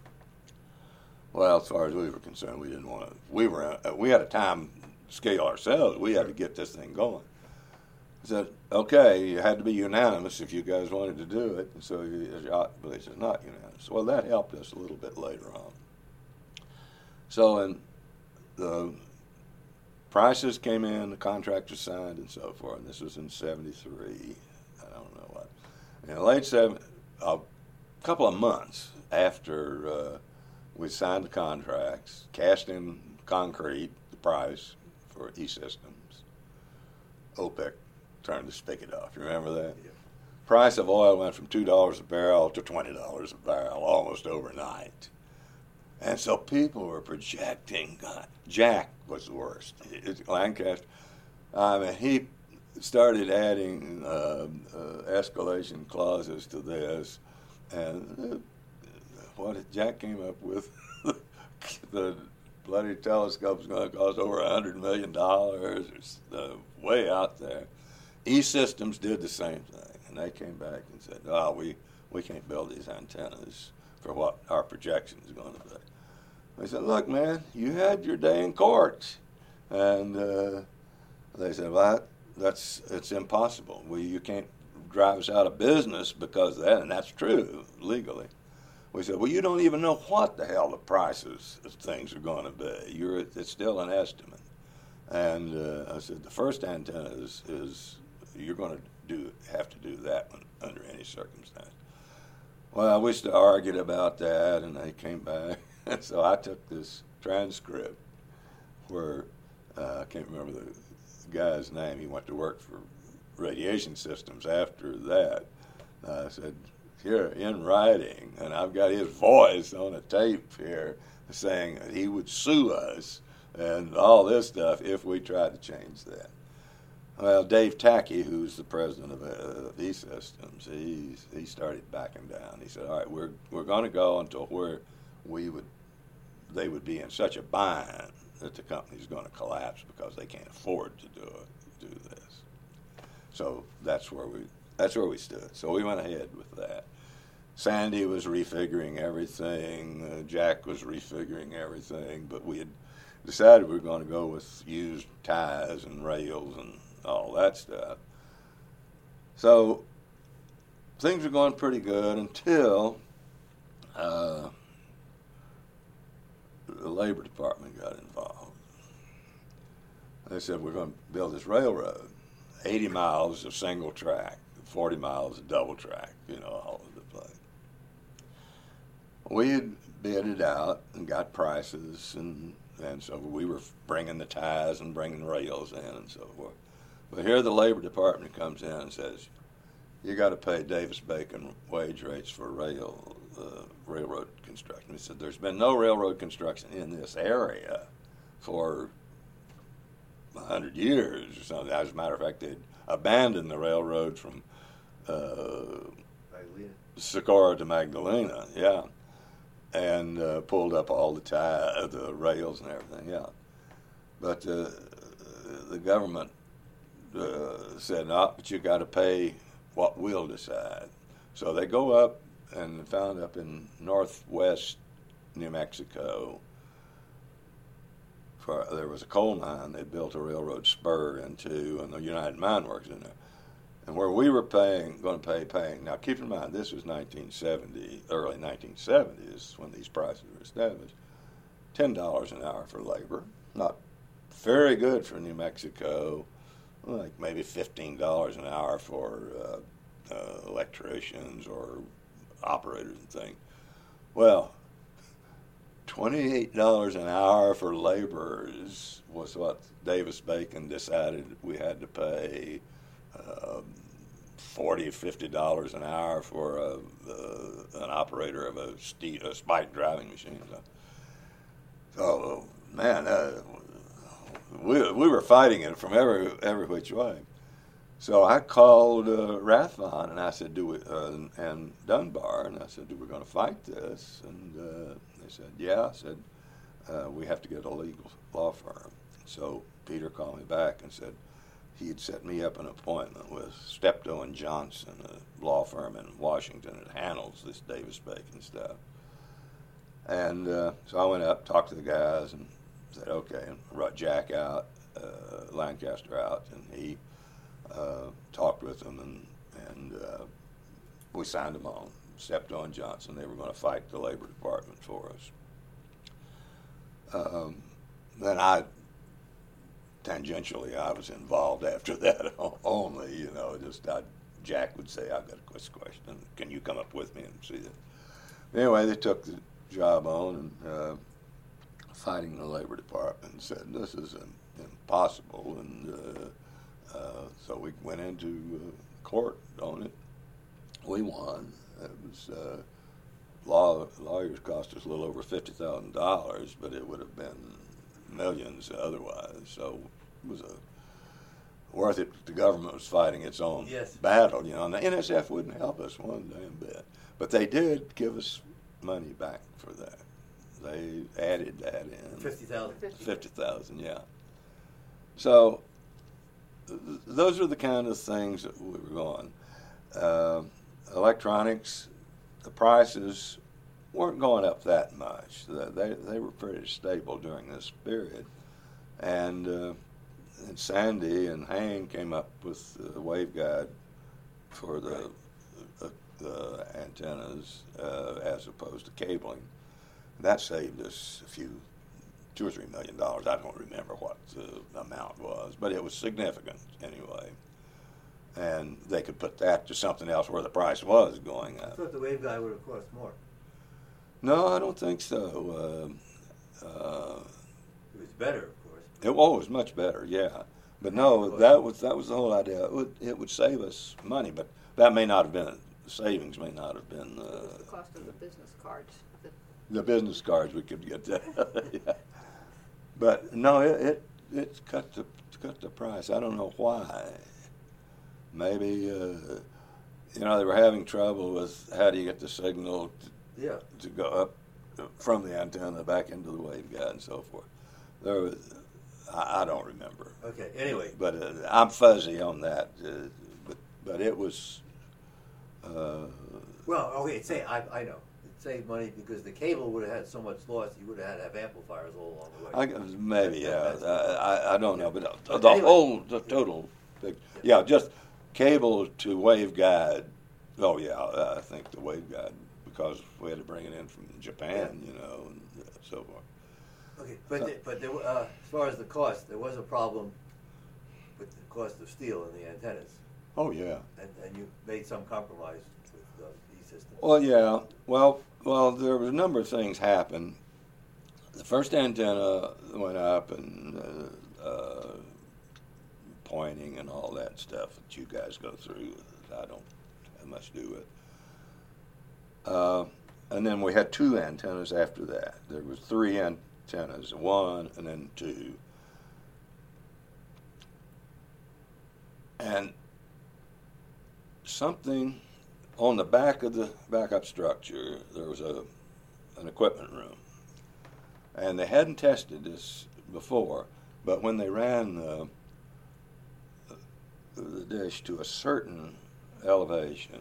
Well, as far as we were concerned, we didn't want to. We were uh, we had a time scale ourselves. We had to get this thing going. I said, okay, you had to be unanimous if you guys wanted to do it. And so he says, not unanimous. Well, that helped us a little bit later on. So and the prices came in, the contract was signed, and so forth. And this was in seventy-three. I don't know what. In the late seven, a couple of months after uh, we signed the contracts, cast in concrete the price for E-Systems, OPEC turned the spigot off. You remember that? Yeah. Price of oil went from two dollars a barrel to twenty dollars a barrel almost overnight. And so people were projecting. God, Jack was the worst. It, Lancaster, I mean, he started adding uh, uh, escalation clauses to this. And uh, what Jack came up with, the bloody telescope's going to cost over one hundred million dollars. It's uh, way out there. E-Systems did the same thing, and they came back and said, oh, we, we can't build these antennas for what our projection is going to be. I said, look, man, you had your day in court. And uh, they said, well, that, that's it's impossible. We, you can't drive us out of business because of that, and that's true legally. We said, well, you don't even know what the hell the prices of things are going to be. You're, it's still an estimate. And uh, I said, the first antenna is, is you're going to do have to do that one under any circumstance. Well, we still argued about that, and they came back. And so I took this transcript where uh, I can't remember the guy's name. He went to work for Radiation Systems after that. Uh, I said, here, in writing, and I've got his voice on a tape here saying that he would sue us and all this stuff if we tried to change that. Well, Dave Tackey, who's the president of, uh, of E-Systems, he he started backing down. He said, "All right, we're we're going to go until where we would they would be in such a bind that the company's going to collapse because they can't afford to do it, do this." So that's where we that's where we stood. So we went ahead with that. Sandy was refiguring everything. Uh, Jack was refiguring everything, but we had decided we were going to go with used ties and rails and all that stuff. So things were going pretty good until uh, the Labor Department got involved. They said, we're going to build this railroad, eighty miles of single track, forty miles of double track, you know, all over the place. We had bid it out and got prices, and and so we were bringing the ties and bringing rails in and so forth. But here the Labor Department comes in and says, you got to pay Davis-Bacon wage rates for rail uh, railroad construction. He said, there's been no railroad construction in this area for a hundred years or something. As a matter of fact, they'd abandoned the railroad from uh, Magdalena. Socorro to Magdalena, yeah, and uh, pulled up all the tie, the rails and everything, yeah. But uh, the government uh, said, no, but you got to pay what we'll decide. So they go up and found up in northwest New Mexico, for, there was a coal mine they built a railroad spur into, and the United Mine Works in there. And where we were paying, going to pay, paying. Now, keep in mind, this was nineteen seventy, early nineteen seventies when these prices were established. ten dollars an hour for labor, not very good for New Mexico. Like maybe fifteen dollars an hour for uh, uh, electricians or operators and things. Well, twenty-eight dollars an hour for laborers was what Davis-Bacon decided we had to pay. Um, forty, fifty dollars an hour for a, uh, an operator of a, ste- a spike driving machine. So, so man, uh, we we were fighting it from every every which way. So I called uh, Rathbone and I said, "Do we?" Uh, and Dunbar and I said, "Do we going to fight this?" And uh, they said, "Yeah." I said, uh, "We have to get a legal law firm." So Peter called me back and said he had set me up an appointment with Steptoe and Johnson, a law firm in Washington that handles this Davis-Bacon stuff. And uh, so I went up, talked to the guys, and said, okay, and brought Jack out, uh, Lancaster out, and he uh, talked with them, and, and uh, we signed them on. Steptoe and Johnson, they were going to fight the Labor Department for us. Um, then I Tangentially, I was involved after that only, you know, just I, Jack would say, I've got a quick question. Can you come up with me and see it? Anyway, they took the job on and uh, fighting the Labor Department and said, this is um, impossible. And uh, uh, so we went into uh, court on it. We won. It was uh, law, lawyers cost us a little over fifty thousand dollars, but it would have been millions otherwise. So it was a worth it. The government was fighting its own yes. battle, you know, and the N S F wouldn't help us one damn bit. But they did give us money back for that. They added that in. Fifty thousand. Fifty thousand, yeah. So th- those are the kind of things that we were going. Uh, electronics, the prices weren't going up that much. They they were pretty stable during this period, and, uh, and Sandy and Hank came up with the waveguide for the Right. uh, the antennas uh, as opposed to cabling. That saved us a few, two or three million dollars. I don't remember what the amount was, but it was significant anyway. And they could put that to something else where the price was going I up. thought the waveguide would have cost more. No, I don't think so. Uh, uh, It was better, of course. it, oh, it was much better, yeah. But no, that was that was the whole idea. It would, it would save us money, but that may not have been the savings. May not have been It was the uh, cost of the business cards. that- the business cards we could get. That. Yeah. But no, it, it it cut the cut the price. I don't know why. Maybe uh, you know they were having trouble with how do you get the signal to, Yeah. to go up from the antenna back into the waveguide and so forth. There was, I, I don't remember. Okay. Anyway. But uh, I'm fuzzy on that. Uh, but but it was. Uh, Well, okay. Say I I know it saved money because the cable would have had so much loss. You would have had to have amplifiers all along the way. I guess maybe yeah. That's- I, I I don't know, but the, But the anyway. whole the total, big, yeah, just cable to waveguide. Oh yeah, I think the waveguide because we had to bring it in from Japan, you know, and so forth. Okay, but the, but there, uh, as far as the cost, there was a problem with the cost of steel in the antennas, Oh yeah. and, and you made some compromise with uh, these systems. Well, yeah. Well, well, there was a number of things happened. The first antenna went up and uh, uh, pointing and all that stuff that you guys go through. I don't have much to do with. Uh, and then we had two antennas after that. There was three antennas, one and then two. And something on the back of the backup structure, there was a an equipment room. And they hadn't tested this before, but when they ran the, the dish to a certain elevation,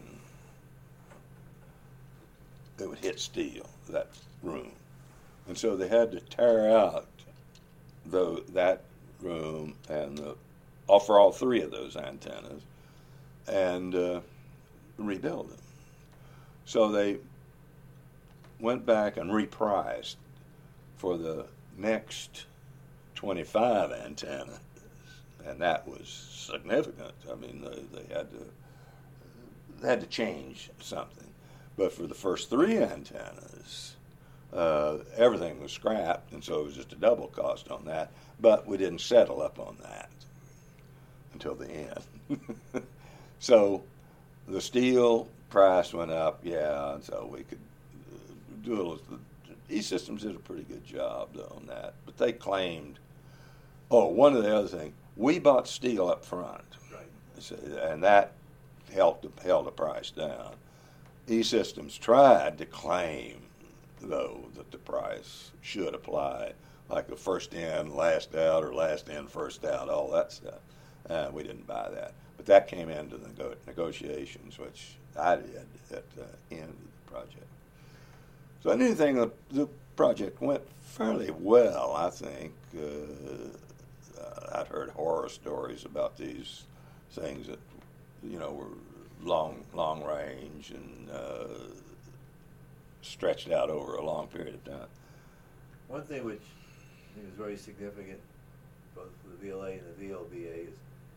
it would hit steel, that room. And so they had to tear out the, that room and the, all, for all three of those antennas and uh, rebuild them. So they went back and repriced for the next twenty-five antennas, and that was significant. I mean, they, they had to they had to change something. But for the first three antennas, uh, everything was scrapped, and so it was just a double cost on that. But we didn't settle up on that until the end. So the steel price went up, yeah, and so we could uh, do it. E-Systems did a pretty good job though, on that, but they claimed. Oh, one of the other things, we bought steel up front, Right. and that helped held the price down. E-Systems tried to claim, though, that the price should apply, like the first in, last out, or last in, first out, all that stuff. Uh, we didn't buy that, but that came into the nego- negotiations, which I did at the end of the project. So anything, the, the project went fairly well, I think. Uh, uh, I'd heard horror stories about these things that, you know, were long, long range and uh, stretched out over a long period of time. One thing which I think is very significant, both for the V L A and the V L B A, is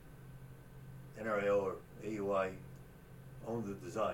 N R A O or A U I owned the design.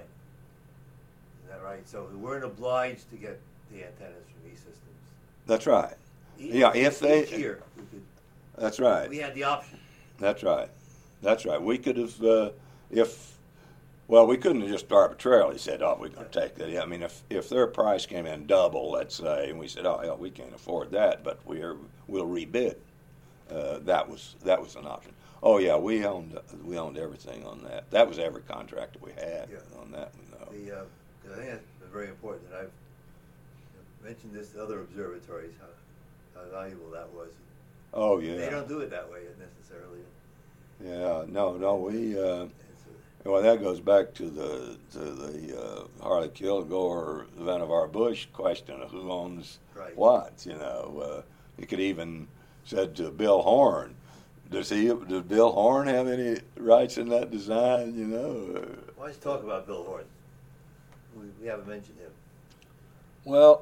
Is that right? So we weren't obliged to get the antennas from E-Systems. That's right. Each, Yeah, if they- each year we could. That's right. We had the option. That's right. That's right. We could have, uh, if, well, we couldn't have just arbitrarily said, oh, we're going to take that. I mean, if, if their price came in double, let's say, and we said, oh, hell, we can't afford that, but we're, we'll rebid. Uh, that was that was an option. Oh, yeah, we owned we owned everything on that. That was every contract that we had Yeah. on that. You know. The, uh, 'cause I think that's very important, and I've you know, mentioned this to other observatories, how, how valuable that was. Oh, yeah. They don't do it that way necessarily. Yeah, no, no, we, uh, It's a- well, that goes back to the to the uh, Harley Kilgore, Vannevar Bush question of who owns Right. what. You know, uh, you could even said to Bill Horn, does he? Does Bill Horn have any rights in that design? You know. Why don't you talk about Bill Horn? We, we haven't mentioned him. Well,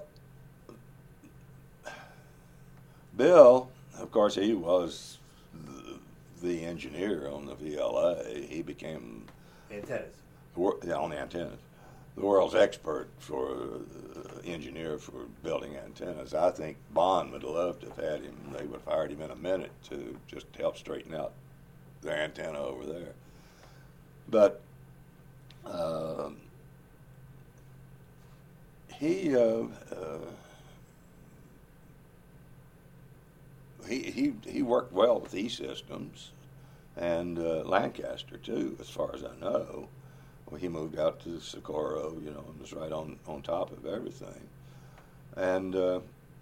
Bill, of course, he was the, the engineer on the V L A. He became Antennas. wor- yeah, on the antennas, the world's expert for uh, engineer for building antennas. I think Bond would have loved to have had him. They would have hired him in a minute to just help straighten out the antenna over there. But um, he. Uh, uh, He, he he worked well with E-Systems and uh, Lancaster too, as far as I know. Well, he moved out to Socorro, you know, and was right on, on top of everything. And uh,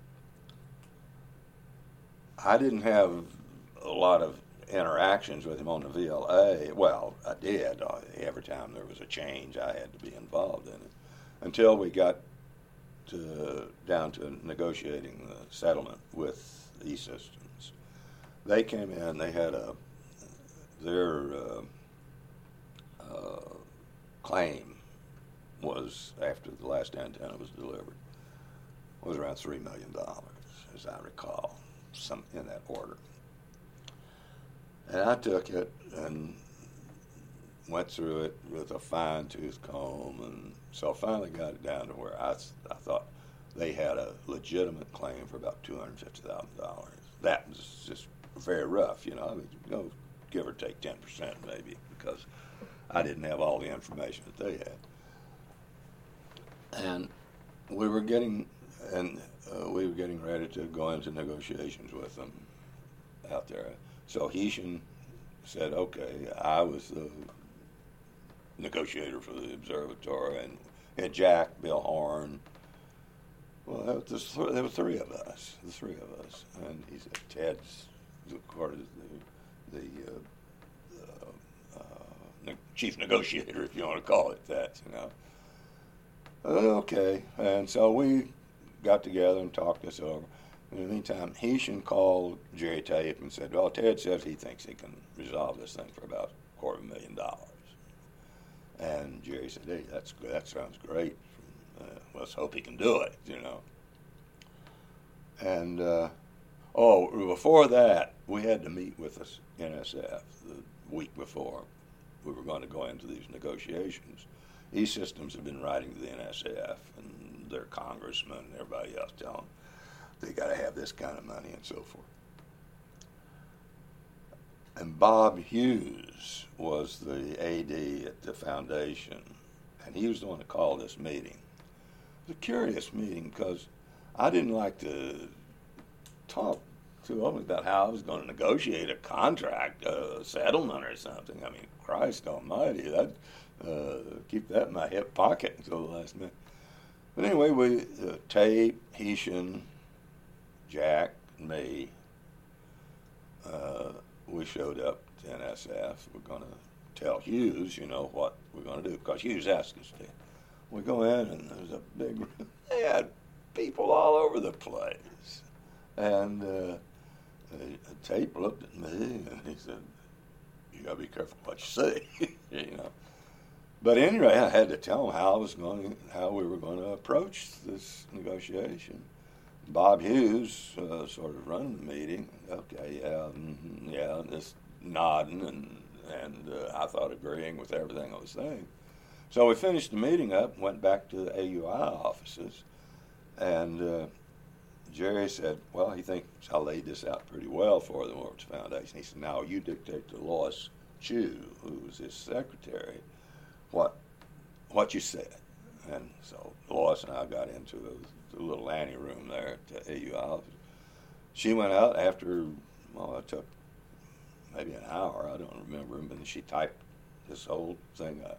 I didn't have a lot of interactions with him on the V L A. Well, I did. Uh, every time there was a change, I had to be involved in it. Until we got to, down to negotiating the settlement with E-Systems. They came in, they had a, their uh, uh, claim was, after the last antenna was delivered, was around three million dollars, as I recall, some in that order. And I took it and went through it with a fine-tooth comb, and so I finally got it down to where I, I thought they had a legitimate claim for about two hundred fifty thousand dollars. That was just very rough, you know. I mean, you know, give or take ten percent maybe, because I didn't have all the information that they had. And we were getting, and uh, we were getting ready to go into negotiations with them out there. So Heshin said, "Okay, I was the negotiator for the observatory, and had Jack, Bill Horn." Well, there was, th- there were three of us, the three of us, and he said, "Ted's, of course, the the uh, uh, uh, ne- chief negotiator, if you want to call it that, you know." Uh, okay, and so we got together and talked this over. In the meantime, Heshin called Jerry Tape and said, "Well, Ted says he thinks he can resolve this thing for about a quarter of a million dollars." And Jerry said, "Hey, that's that sounds great. Uh, let's hope he can do it, you know." And uh, oh, before that, we had to meet with the N S F the week before we were going to go into these negotiations. E-Systems had been writing to the N S F, and their congressmen and everybody else telling them they got to have this kind of money and so forth. And Bob Hughes was the A D at the foundation, and he was the one that called this meeting. It was a curious meeting because I didn't like to talk too openly about how I was going to negotiate a contract, a settlement or something. I mean, Christ almighty, that uh, keep that in my hip pocket until the last minute. But anyway, we, uh, Tape, Heshin, Jack, and me, uh, we showed up to N S F. We're going to tell Hughes, you know, what we're going to do, because Hughes asked us to. We go in, and there's a big room. They had people all over the place. And uh, Tape looked at me, and he said, you got to be careful what you say, you know. But anyway, I had to tell him how I was going, how we were going to approach this negotiation. Bob Hughes uh, sort of running the meeting. Okay, yeah, mm-hmm, yeah, just nodding and and uh, I thought agreeing with everything I was saying. So we finished the meeting up, went back to the A U I offices, and uh, Jerry said, "Well, he thinks I laid this out pretty well for the Moritz Foundation." He said, "Now you dictate to Lois Chu, who was his secretary, what what you said." And so Lois and I got into the, the little ante room there at the A U I office. She went out after, well, it took maybe an hour, I don't remember, but she typed this whole thing up.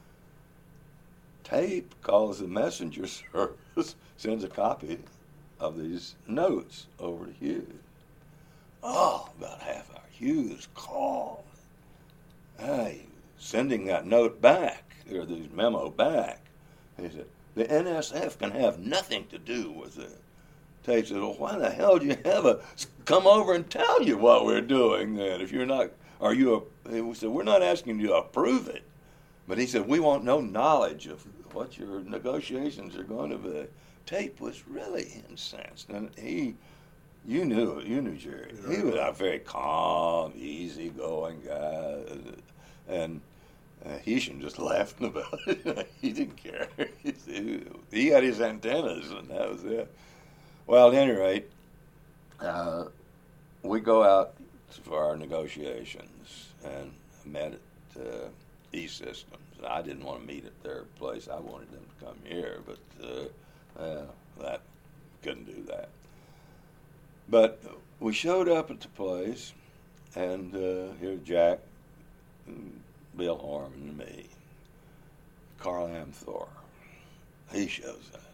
Tape calls the messenger service, sends a copy of these notes over to Hughes. Oh, about half hour. Hughes called. Hey, sending that note back, or this memo back. He said, the N S F can have nothing to do with it. Tape said, well, why the hell do you have a come over and tell you what we're doing then? If you're not, are you, a, he said, we're not asking you to approve it. But he said, we want no knowledge of what your negotiations are going to be. Tape was really incensed. And he, you knew, you knew Jerry. He was a very calm, easygoing guy. And Uh, Heshin just laughing about it. He didn't care. He had his antennas, and that was it. Well, at any rate, uh, we go out for our negotiations and met at uh, E-Systems. I didn't want to meet at their place. I wanted them to come here, but uh, uh, that couldn't do that. But we showed up at the place, and uh, here's Jack and Bill Horman and me. Carl Amthor, he shows up.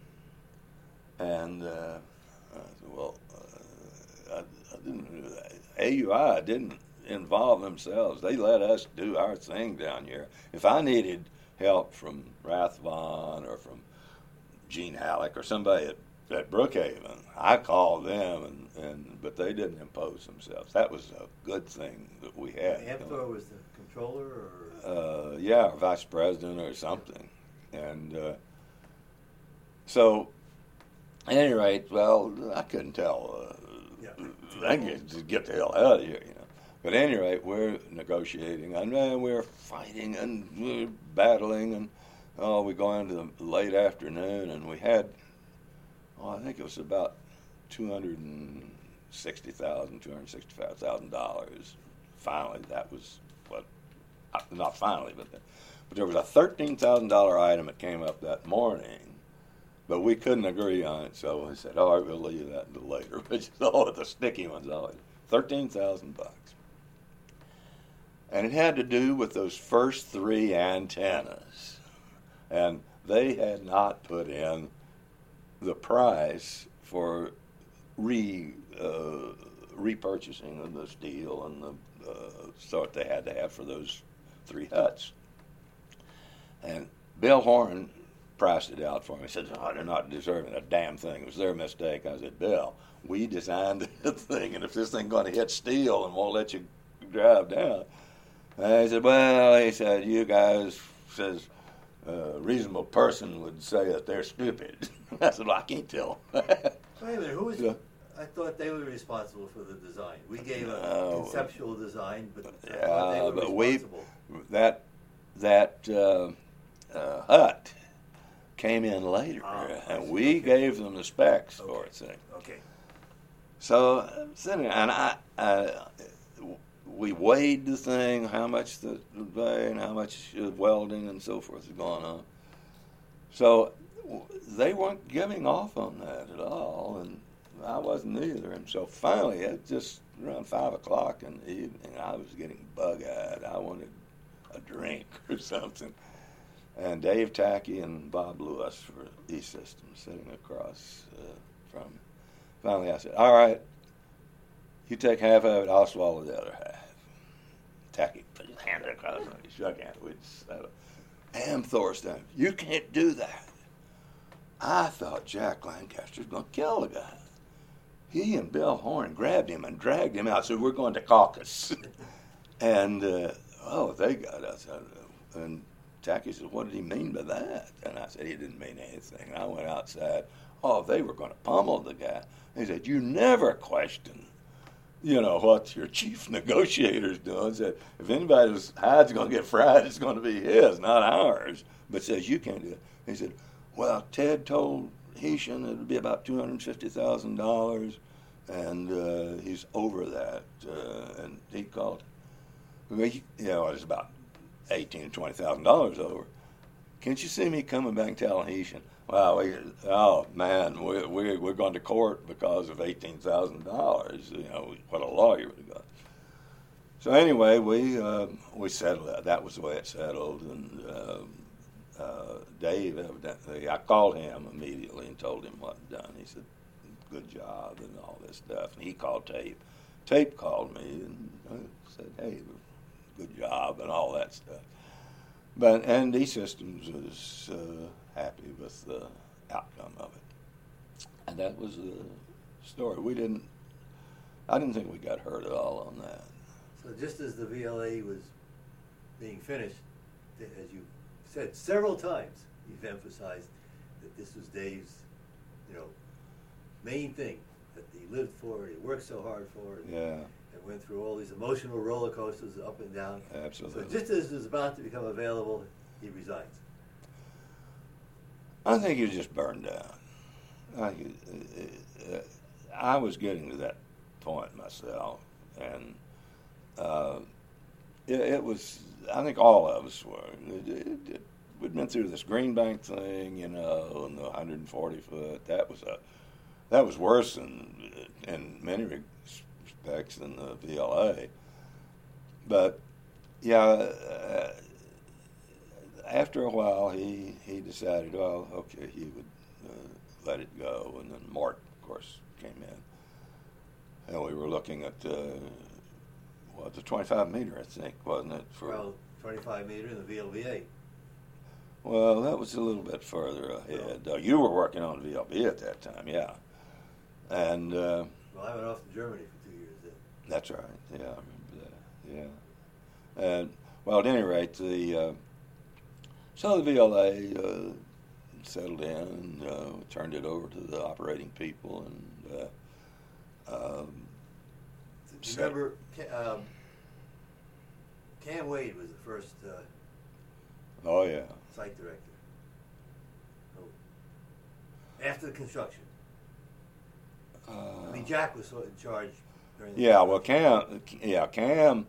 And uh, I said, well, uh, I, I didn't, A U I didn't involve themselves. They let us do our thing down here. If I needed help from Rathbun or from Gene Halleck or somebody at, at Brookhaven, I called them, and, and but they didn't impose themselves. That was a good thing that we had. Amthor was the controller, or uh, yeah, or vice president or something, and uh, so at any rate, well, I couldn't tell. Uh, yeah. I could just get the hell out of here, you know. But at any rate, we're negotiating, and uh, we're fighting, and we're battling, and oh, we go into the late afternoon, and we had, oh, I think it was about two hundred sixty thousand, two hundred sixty-five thousand dollars. Finally, that was what. Not finally, but, the, but there was a thirteen thousand dollars item that came up that morning, but we couldn't agree on it, so we said, all right, we'll leave that until later, which is all the sticky ones always. thirteen thousand bucks. And it had to do with those first three antennas, and they had not put in the price for re uh, repurchasing of the steel and the uh, sort they had to have for those three huts. And Bill Horn priced it out for me. He said, oh, they're not deserving a damn thing. It was their mistake. I said, Bill, we designed the thing, and if this thing going to hit steel and won't let you drive down. And he said, well, he said, you guys, says, a reasonable person would say that they're stupid. I said, well, I can't tell. Wait a minute, who was... So, I thought they were responsible for the design. We gave a no, conceptual design, but I yeah, thought they were but responsible. We, that that uh, uh, hut came in later, Ah, I and see. we Okay. gave them the specs Okay. for it. See. Okay. So I'm sitting there, and I, I, we weighed the thing, how much the weigh and how much uh, welding and so forth is going on. So w- they weren't giving off on that at all, and I wasn't either. And so finally, at just around five o'clock in the evening, I was getting bug-eyed. I wanted a drink or something. And Dave Tackey and Bob Lewis for E-Systems sitting across uh, from. Finally, I said, "All right, you take half of it. I'll swallow the other half." Tackey put his hand across and he shook hands. We just said, "Am Thorstein, you can't do that." I thought Jack Lancaster was going to kill the guy. He and Bill Horn grabbed him and dragged him out. Said, "We're going to caucus." and uh, oh, they got us. And Tackey said, "What did he mean by that?" And I said, "He didn't mean anything." I went outside. Oh, they were going to pummel the guy. He said, "You never question, you know, what your chief negotiator's doing." He said, "If anybody's hide's going to get fried, it's going to be his, not ours." But says, "You can't do it." He said, "Well, Ted told Heshin it would be about two hundred fifty thousand dollars, and uh, he's over that." Uh, and he called, you know, it was about eighteen to twenty thousand dollars over. "Can't you see me coming back and telling Heshin, well, we, oh man, we, we, we're going to court because of eighteen thousand dollars. You know, what a lawyer would have got." So anyway, we uh, we settled that. That was the way it settled. And uh, uh, Dave, evidently, I called him immediately and told him what I'd done. He said, "Good job," and all this stuff. And he called Tape. Tape called me and said, "Hey, good job," and all that stuff. But and E-Systems was uh, happy with the outcome of it, and that was the story. We didn't. I didn't think we got hurt at all on that. So just as the V L A was being finished, th- as you said several times, you've emphasized that this was Dave's, you know, main thing that he lived for, he worked so hard for, and, Yeah, and went through all these emotional roller coasters up and down. absolutely. So just as it was about to become available, he resigns. I think he was just burned out. I, uh, I was getting to that point myself, and uh, it, it was. I think all of us were. It, it, it, we'd been through this Greenbank thing, you know, and the one hundred forty foot. That was a that was worse than, in many respects, than the V L A. But yeah. Uh, After a while, he, he decided, well, okay, he would uh, let it go. And then Mort, of course, came in. And we were looking at, uh, what, the twenty-five meter, I think, wasn't it? For, Well, twenty-five meter in the V L V A. well, that was a little bit further ahead. Uh, you were working on V L B at that time, yeah. And uh, Well, I went off to Germany for two years then. that's right, yeah, I remember that, yeah. And, well, at any rate, the... Uh, So the V L A uh, settled in and uh, turned it over to the operating people. And uh, um, Do you remember, Ca- um, Cam Wade was the first uh, oh yeah, site director. Oh. After the construction. uh, I mean, Jack was sort of in charge during the yeah. Well, Cam, yeah, Cam.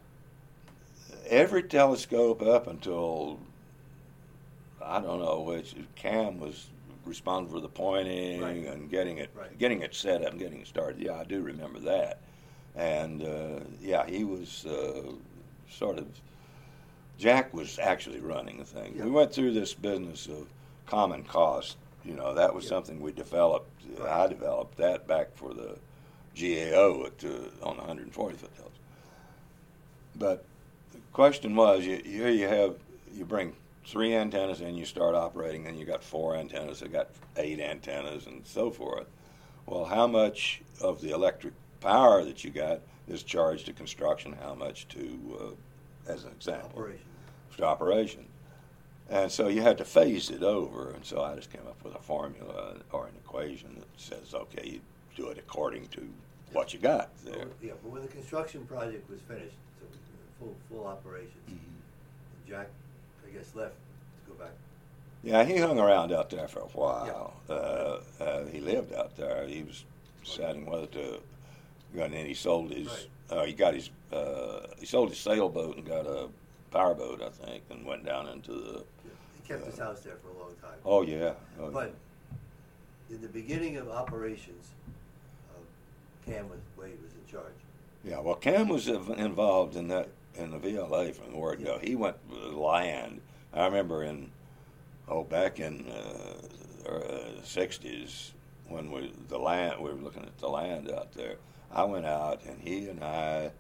Every telescope up until I don't know which Cam was responsible for the pointing Right. and getting it Right. getting it set up and getting it started. Yeah, I do remember that. And uh, yeah, he was uh, sort of Jack was actually running the thing. Yeah. We went through this business of common cost. You know, that was Yeah. something we developed. Right. I developed that back for the G A O at, uh, on the one hundred forty foot telescope. But the question was, you, here you have you bring three antennas in, you start operating, then you got four antennas, you got eight antennas, and so forth. Well, how much of the electric power that you got is charged to construction? How much to, uh, as an example, operation. to operation? And so you had to phase it over, and so I just came up with a formula or an equation that says, okay, you do it according to what you got there. Well, yeah, but when the construction project was finished, so full full operations, Mhm. Jack, I guess, left to go back Yeah, he hung around out there for a while. Yeah. Uh, uh, he lived out there. He was deciding whether to go, and then he sold his. Right. Uh, he got his. Uh, he sold his sailboat and got a powerboat, I think, and went down into the. He kept uh, his house there for a long time. Oh yeah. Oh, but yeah. In the beginning of operations, uh, Cam was, Wade was in charge. Yeah, well, Cam was involved in that in the V L A from the word go. He went to land. I remember in. Oh, back in uh, uh, sixties, when we the land we were looking at the land out there, I went out and he and I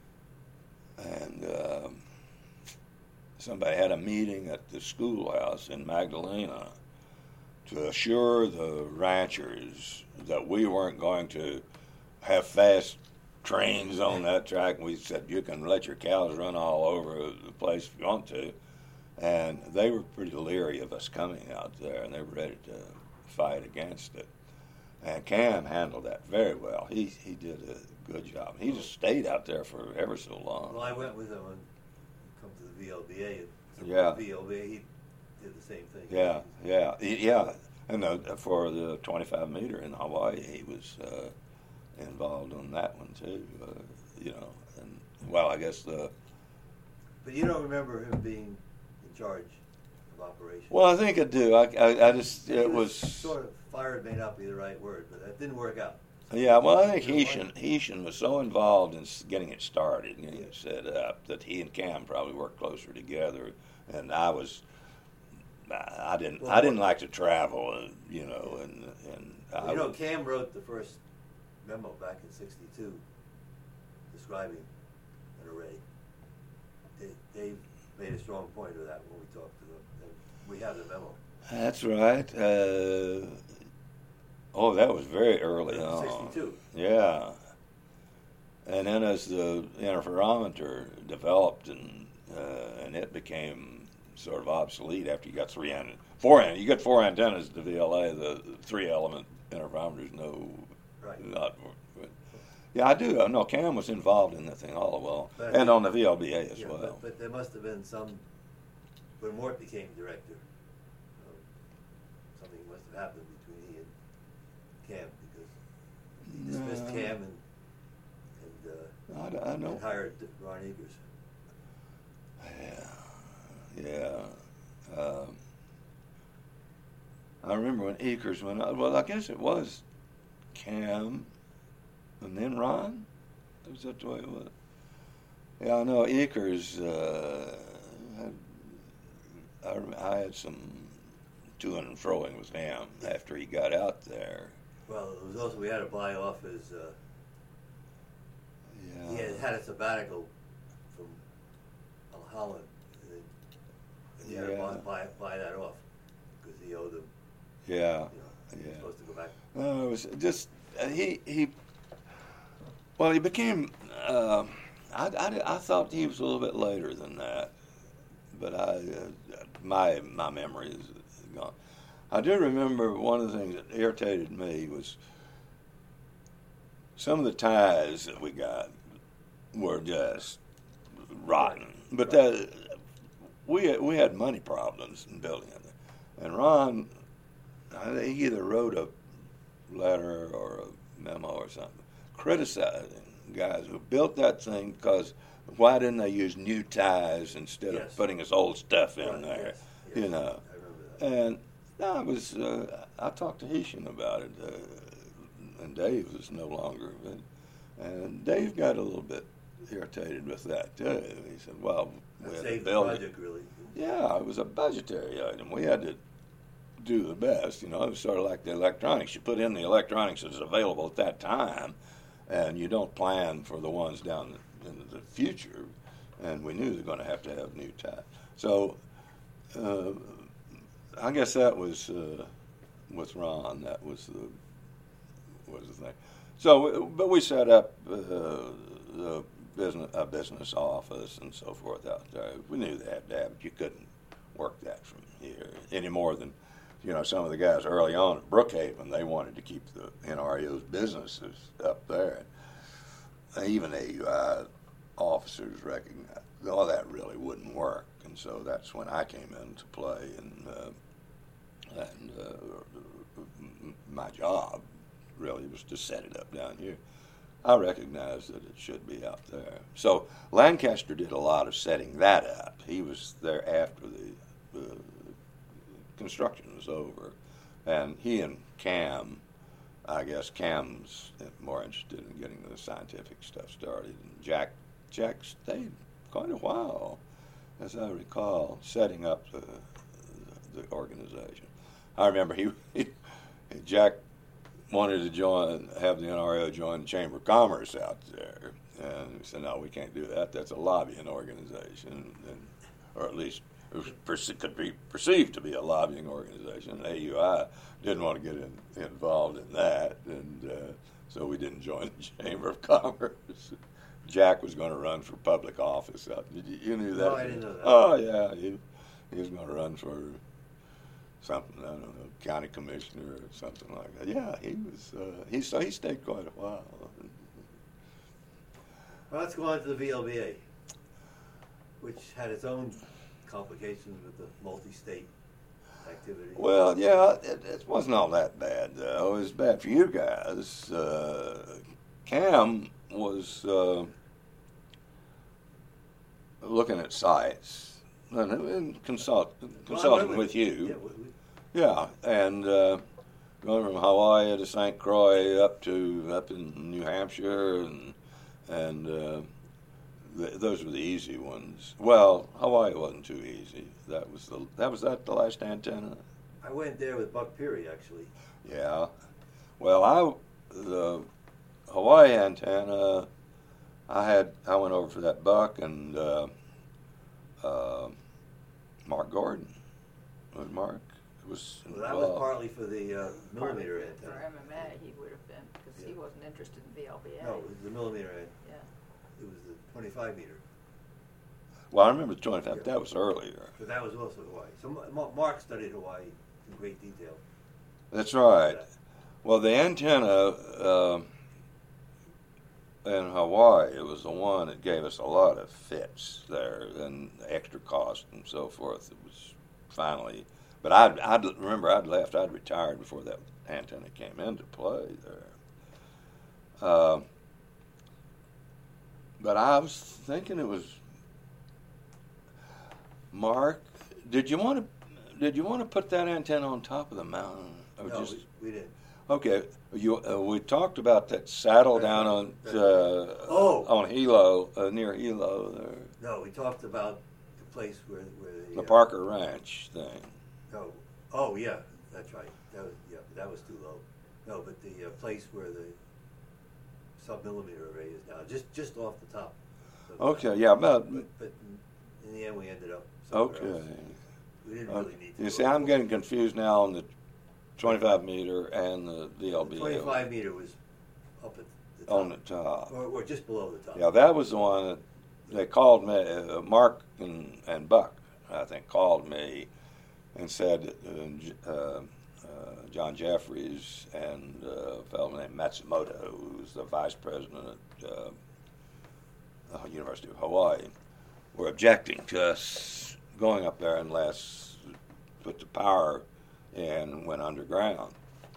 and um, somebody had a meeting at the schoolhouse in Magdalena to assure the ranchers that we weren't going to have fast trains on that track. We said you can let your cows run all over the place if you want to. And they were pretty leery of us coming out there, and they were ready to fight against it. And Cam handled that very well. He he did a good job. He just stayed out there for ever so long. Well, I went with him and come to the V L B A. Yeah. V L B A, he did the same thing. Yeah, yeah, yeah. And the, for the twenty-five meter in Hawaii, he was uh, involved on that one too. Uh, you know, and well, I guess the. But you don't remember him being charge of operations? Well, I think I do. I, I, I just it was, was sort of fired may not be the right word, but that didn't work out. Yeah, well, I think Heshin Heshin was so involved in getting it started, getting it set up, that he and Cam probably worked closer together. And I was, I didn't, well, I didn't like to travel, and you know, and and well, I you know, was, Cam wrote the first memo back in sixty-two describing an array. Dave made a strong point of that when we talked to them. And we have the memo. That's right. Uh, oh, that was very early on. sixty-two. Yeah. And then as the interferometer developed and uh, and it became sort of obsolete after you got three antennas, four antennas. You got four antennas at the V L A. The three element interferometers, no, right. not. Yeah, I do. No, Cam was involved in the thing all along, but, and on the V L B A as yeah, well. But, but there must have been some, when Mort became director, um, something must have happened between he and Cam, because he dismissed no. Cam and, and, uh, I, I know. and hired Ron Yeah, Eakers. yeah. Um, I remember when Eakers went out. Well, I guess it was Cam. And then Ron? Was that the way it was? Yeah, I know Eakers, uh, had, I, I had some to and froing with him after he got out there. Well, it was also, we had to buy off his, uh, yeah. he had had a sabbatical from Holland. And he had yeah. to buy, buy, buy that off because he owed them. Yeah, you know, he yeah. was supposed to go back. No, it was just, uh, he, he, well, he became, uh, I, I, I thought he was a little bit later than that, but I, uh, my my memory is gone. I do remember one of the things that irritated me was some of the ties that we got were just rotten. But that, we we had money problems in building it, and Ron, he either wrote a letter or a memo or something criticizing guys who built that thing because why didn't they use new ties instead yes. of putting this old stuff in right, there, yes, yes. you know? I remember that. And I was, uh, I talked to Heshin about it, uh, and Dave was no longer, but, and Dave got a little bit irritated with that too. He said, "Well, we had to build the project, really." Yeah, it was a budgetary item. We had to do the best, you know. It was sort of like the electronics. You put in the electronics that's available at that time, and you don't plan for the ones down in the future. And we knew they're going to have to have new ties. So uh, I guess that was uh, with Ron. That was the was the thing. So, but we set up uh, the business a business office and so forth out there. We knew they had to have it. You couldn't work that from here any more than. You know, some of the guys early on at Brookhaven, they wanted to keep the N R E O's businesses up there. And even the uh, officers recognized, oh, that really wouldn't work. And so that's when I came into play. And uh, And uh, my job really was to set it up down here. I recognized that it should be out there. So Lancaster did a lot of setting that up. He was there after the uh, construction was over. And he and Cam, I guess Cam's more interested in getting the scientific stuff started. And Jack, Jack stayed quite a while, as I recall, setting up the, the organization. I remember he, he Jack wanted to join, have the N R O join the Chamber of Commerce out there, and we said, no, we can't do that. That's a lobbying organization, and, or at least it was perce- could be perceived to be a lobbying organization. And A U I didn't want to get in, involved in that, and uh, so we didn't join the Chamber of Commerce. Jack was going to run for public office. Out, you, you knew that? No, I didn't know that. Oh, yeah, he, he was going to run for something, I don't know, county commissioner or something like that. Yeah, he was, uh, he, so he stayed quite a while. Well, let's go on to the V L B A, which had its own complications with the multi-state activity. Well, yeah, it, it wasn't all that bad, though. It was bad for you guys. Uh, Cam was uh, looking at sites and, and consult, consulting well, with you. Yeah, we, we, Yeah, and uh, going from Hawaii to Saint Croix up to up in New Hampshire, and and uh, th- those were the easy ones. Well, Hawaii wasn't too easy. That was the that was that the last antenna. I went there with Buck Peary, actually. Yeah, well, I the Hawaii antenna, I had I went over for that Buck and uh, uh, Mark Gordon. Was Mark? It was Well, that was partly for the uh, millimeter Partly antenna. For M M A, he would have been, because he Yeah. wasn't interested in V L B A. No, it was the millimeter antenna. Yeah. It was the twenty-five meter. Well, I remember the twenty-five. That was earlier. But that was also Hawaii. So Ma- Mark studied Hawaii in great detail. That's right. Well, the antenna uh, in Hawaii, it was the one that gave us a lot of fits there and extra cost and so forth. It was finally, but I'd, I'd remember I'd left, I'd retired before that antenna came into play there. Uh, but I was thinking it was Mark. Did you want to? Did you want to put that antenna on top of the mountain? Or No, just, we, we didn't. Okay, you uh, we talked about that saddle That's down right. on That's uh, Oh. on Hilo, uh, near Hilo, there, No, we talked about the place where where the, the uh, Parker Ranch thing. No. Oh yeah, that's right. That was yeah, that was too low. No, but the uh, place where the sub-millimeter array is now, just just off the top. of the Okay, mountain. yeah, about But, but in, in the end, we ended up somewhere okay. else. We didn't Uh, really need to. you go see, I'm full- getting confused now on the twenty-five meter and the V L B The twenty-five meter was up at the top. on the top. Or, or just below the top. Yeah, that was the one that they called me. Uh, Mark and, and Buck, I think, called me and said that uh, uh, uh, John Jeffries and uh, a fellow named Matsumoto, who's the vice president at uh, uh, University of Hawaii, were objecting to us going up there unless put the power in and went underground.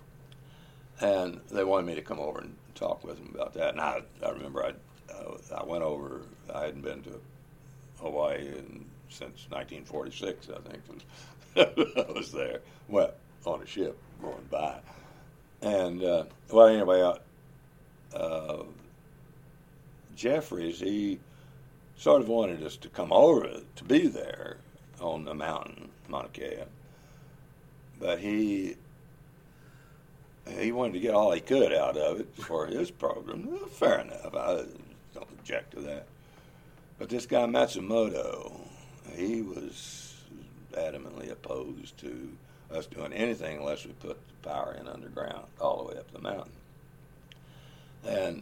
And they wanted me to come over and talk with them about that. And I, I remember I, uh, I went over. I hadn't been to Hawaii in, since nineteen forty-six, I think. Was, I was there, well, on a ship going by. And, uh, well, anyway, uh, uh, Jeffries, he sort of wanted us to come over to be there on the mountain, Mauna Kea. But he he wanted to get all he could out of it for his program. Well, fair enough. I don't object to that. But this guy Matsumoto, he was adamantly opposed to us doing anything unless we put the power in underground all the way up the mountain. And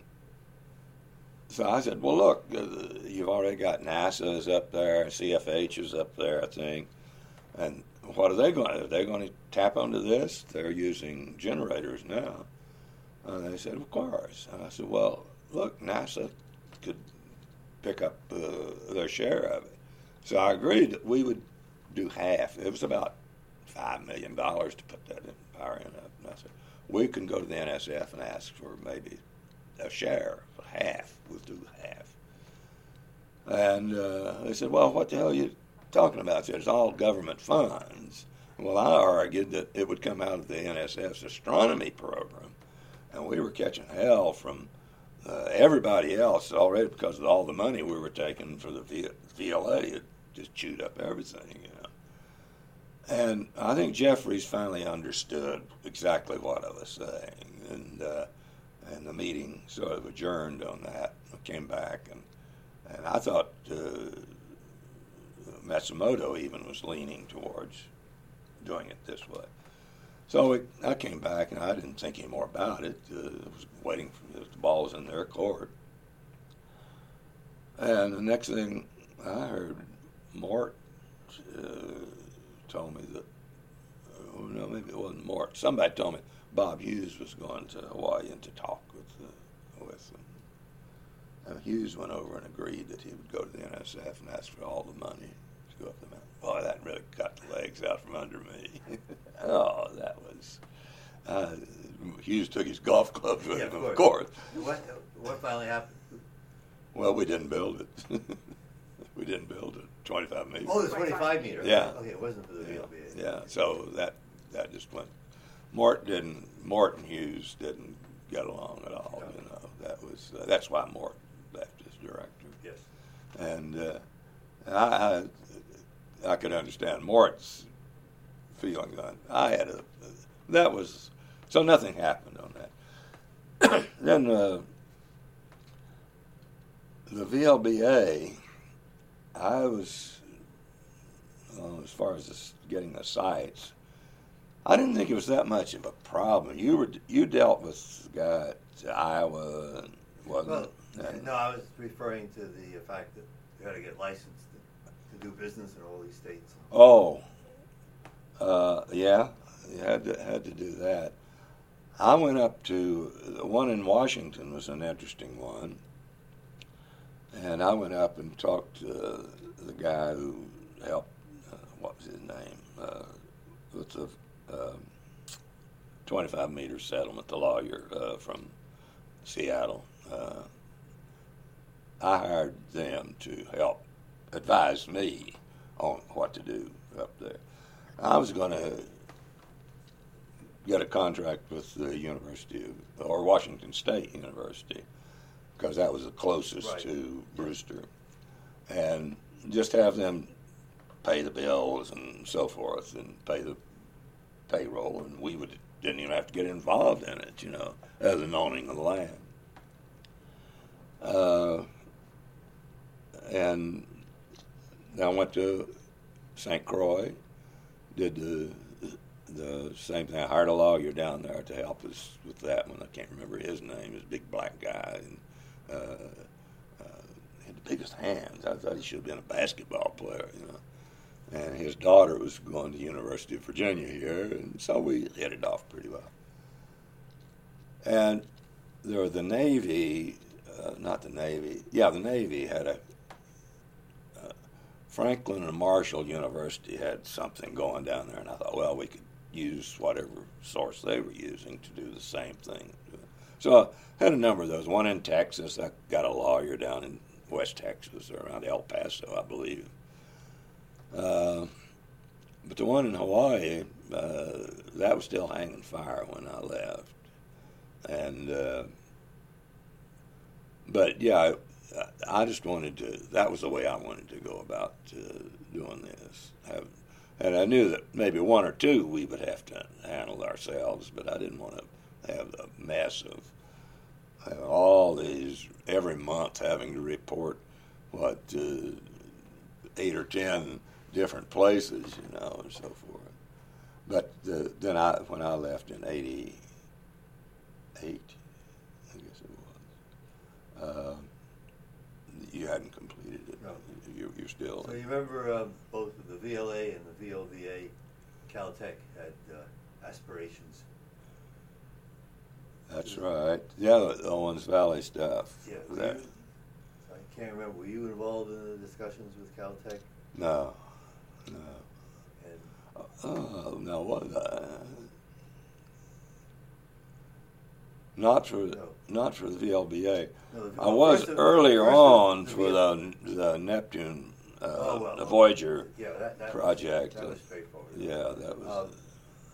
so I said, well, look, uh, you've already got NASA is up there, C F H is up there, I think. And what are they going to do? Are they going to tap onto this? They're using generators now. And they said, of course. And I said, well, look, NASA could pick up uh, their share of it. So I agreed that we would do half. It was about five million dollars to put that in, power in up. And I said, we can go to the N S F and ask for maybe a share, half. We'll do half. And uh, they said, well, what the hell are you talking about? I said, it's all government funds. Well, I argued that it would come out of the N S F's astronomy program, and we were catching hell from uh, everybody else already because of all the money we were taking for the V L A. It just chewed up everything, you know. And I think Jeffries finally understood exactly what I was saying, and uh, and the meeting sort of adjourned on that. I came back, and and I thought uh, Matsumoto even was leaning towards doing it this way. So it, I came back, and I didn't think any more about it. Uh, I was waiting for the ball was in their court. And the next thing I heard, Mort uh, told me that, oh, no, maybe it wasn't Mort. Somebody told me Bob Hughes was going to Hawaii and to talk with, uh, with them. And Hughes went over and agreed that he would go to the N S F and ask for all the money to go up the mountain. Boy, that really cut the legs out from under me. Oh, that was... Uh, Hughes took his golf clubs with Yeah, him, of of course. course. What, what finally happened? Well, we didn't build it. We didn't build it. twenty-five million. Oh, the twenty-five meter. Yeah. Okay, it wasn't for the V L B A. Yeah, so that that just went. Mort didn't. Mort and Hughes didn't get along at all. No. You know, that was uh, that's why Mort left as director. Yes. And uh, I, I I could understand Mort's feeling on. I had a that was so nothing happened on that. Then uh, the V L B A. I was, uh, as far as this, getting the sites, I didn't think it was that much of a problem. You were you dealt with the guy at Iowa, and wasn't Well, and, no, I was referring to the uh, fact that you had to get licensed to, to do business in all these states. Oh, uh, yeah, you had to had to do that. I went up to the one in Washington was an interesting one. And I went up and talked to the guy who helped, uh, what was his name, uh, with the uh, twenty-five meter settlement, the lawyer uh, from Seattle. Uh, I hired them to help advise me on what to do up there. I was going to get a contract with the University of, or Washington State University, because that was the closest Right. to Brewster, and just have them pay the bills and so forth, and pay the payroll, and we would didn't even have to get involved in it, you know, other than owning the land. Uh, and I went to Saint Croix, did the the same thing. I hired a lawyer down there to help us with that one. I can't remember his name. He's a big black guy. And, Uh, uh, had the biggest hands. I thought he should have been a basketball player, you know. And his daughter was going to the University of Virginia here, and so we hit it off pretty well. And there were the Navy, uh, not the Navy, yeah, the Navy had a, uh, Franklin and Marshall University had something going down there, and I thought, well, we could use whatever source they were using to do the same thing. So I had a number of those. One in Texas. I got a lawyer down in West Texas, around El Paso, I believe. Uh, but the one in Hawaii, uh, that was still hanging fire when I left. And, uh, but yeah, I, I just wanted to, that was the way I wanted to go about uh, doing this. Have, and I knew that maybe one or two we would have to handle ourselves, but I didn't want to have the mess of uh, all these every month having to report what uh, eight or ten different places, you know, and so forth. But uh, then I, when I left in eighty-eight, I guess it was, uh, you hadn't completed it. No. You, you're still. So you remember um, both the V L A and the V L V A, Caltech had uh, aspirations. That's right. Yeah, the Owens Valley stuff. Yeah. That, You, I can't remember. Were you involved in the discussions with Caltech? no, no. And Oh no, what? Uh, not for No. not for the V L B A. No, the- I well, was first the- earlier first the- on the for V L the the Neptune, uh, Oh, well, the okay. Voyager. Yeah, that, that project. Was, that was straightforward. Yeah, that was. Um,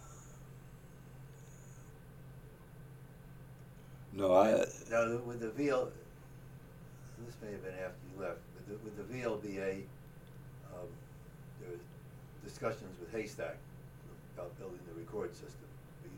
no, I. Now, the- with the V L, this may have been after you left, but the, with the V L B A, um, there was discussions with Haystack about building the record system. Were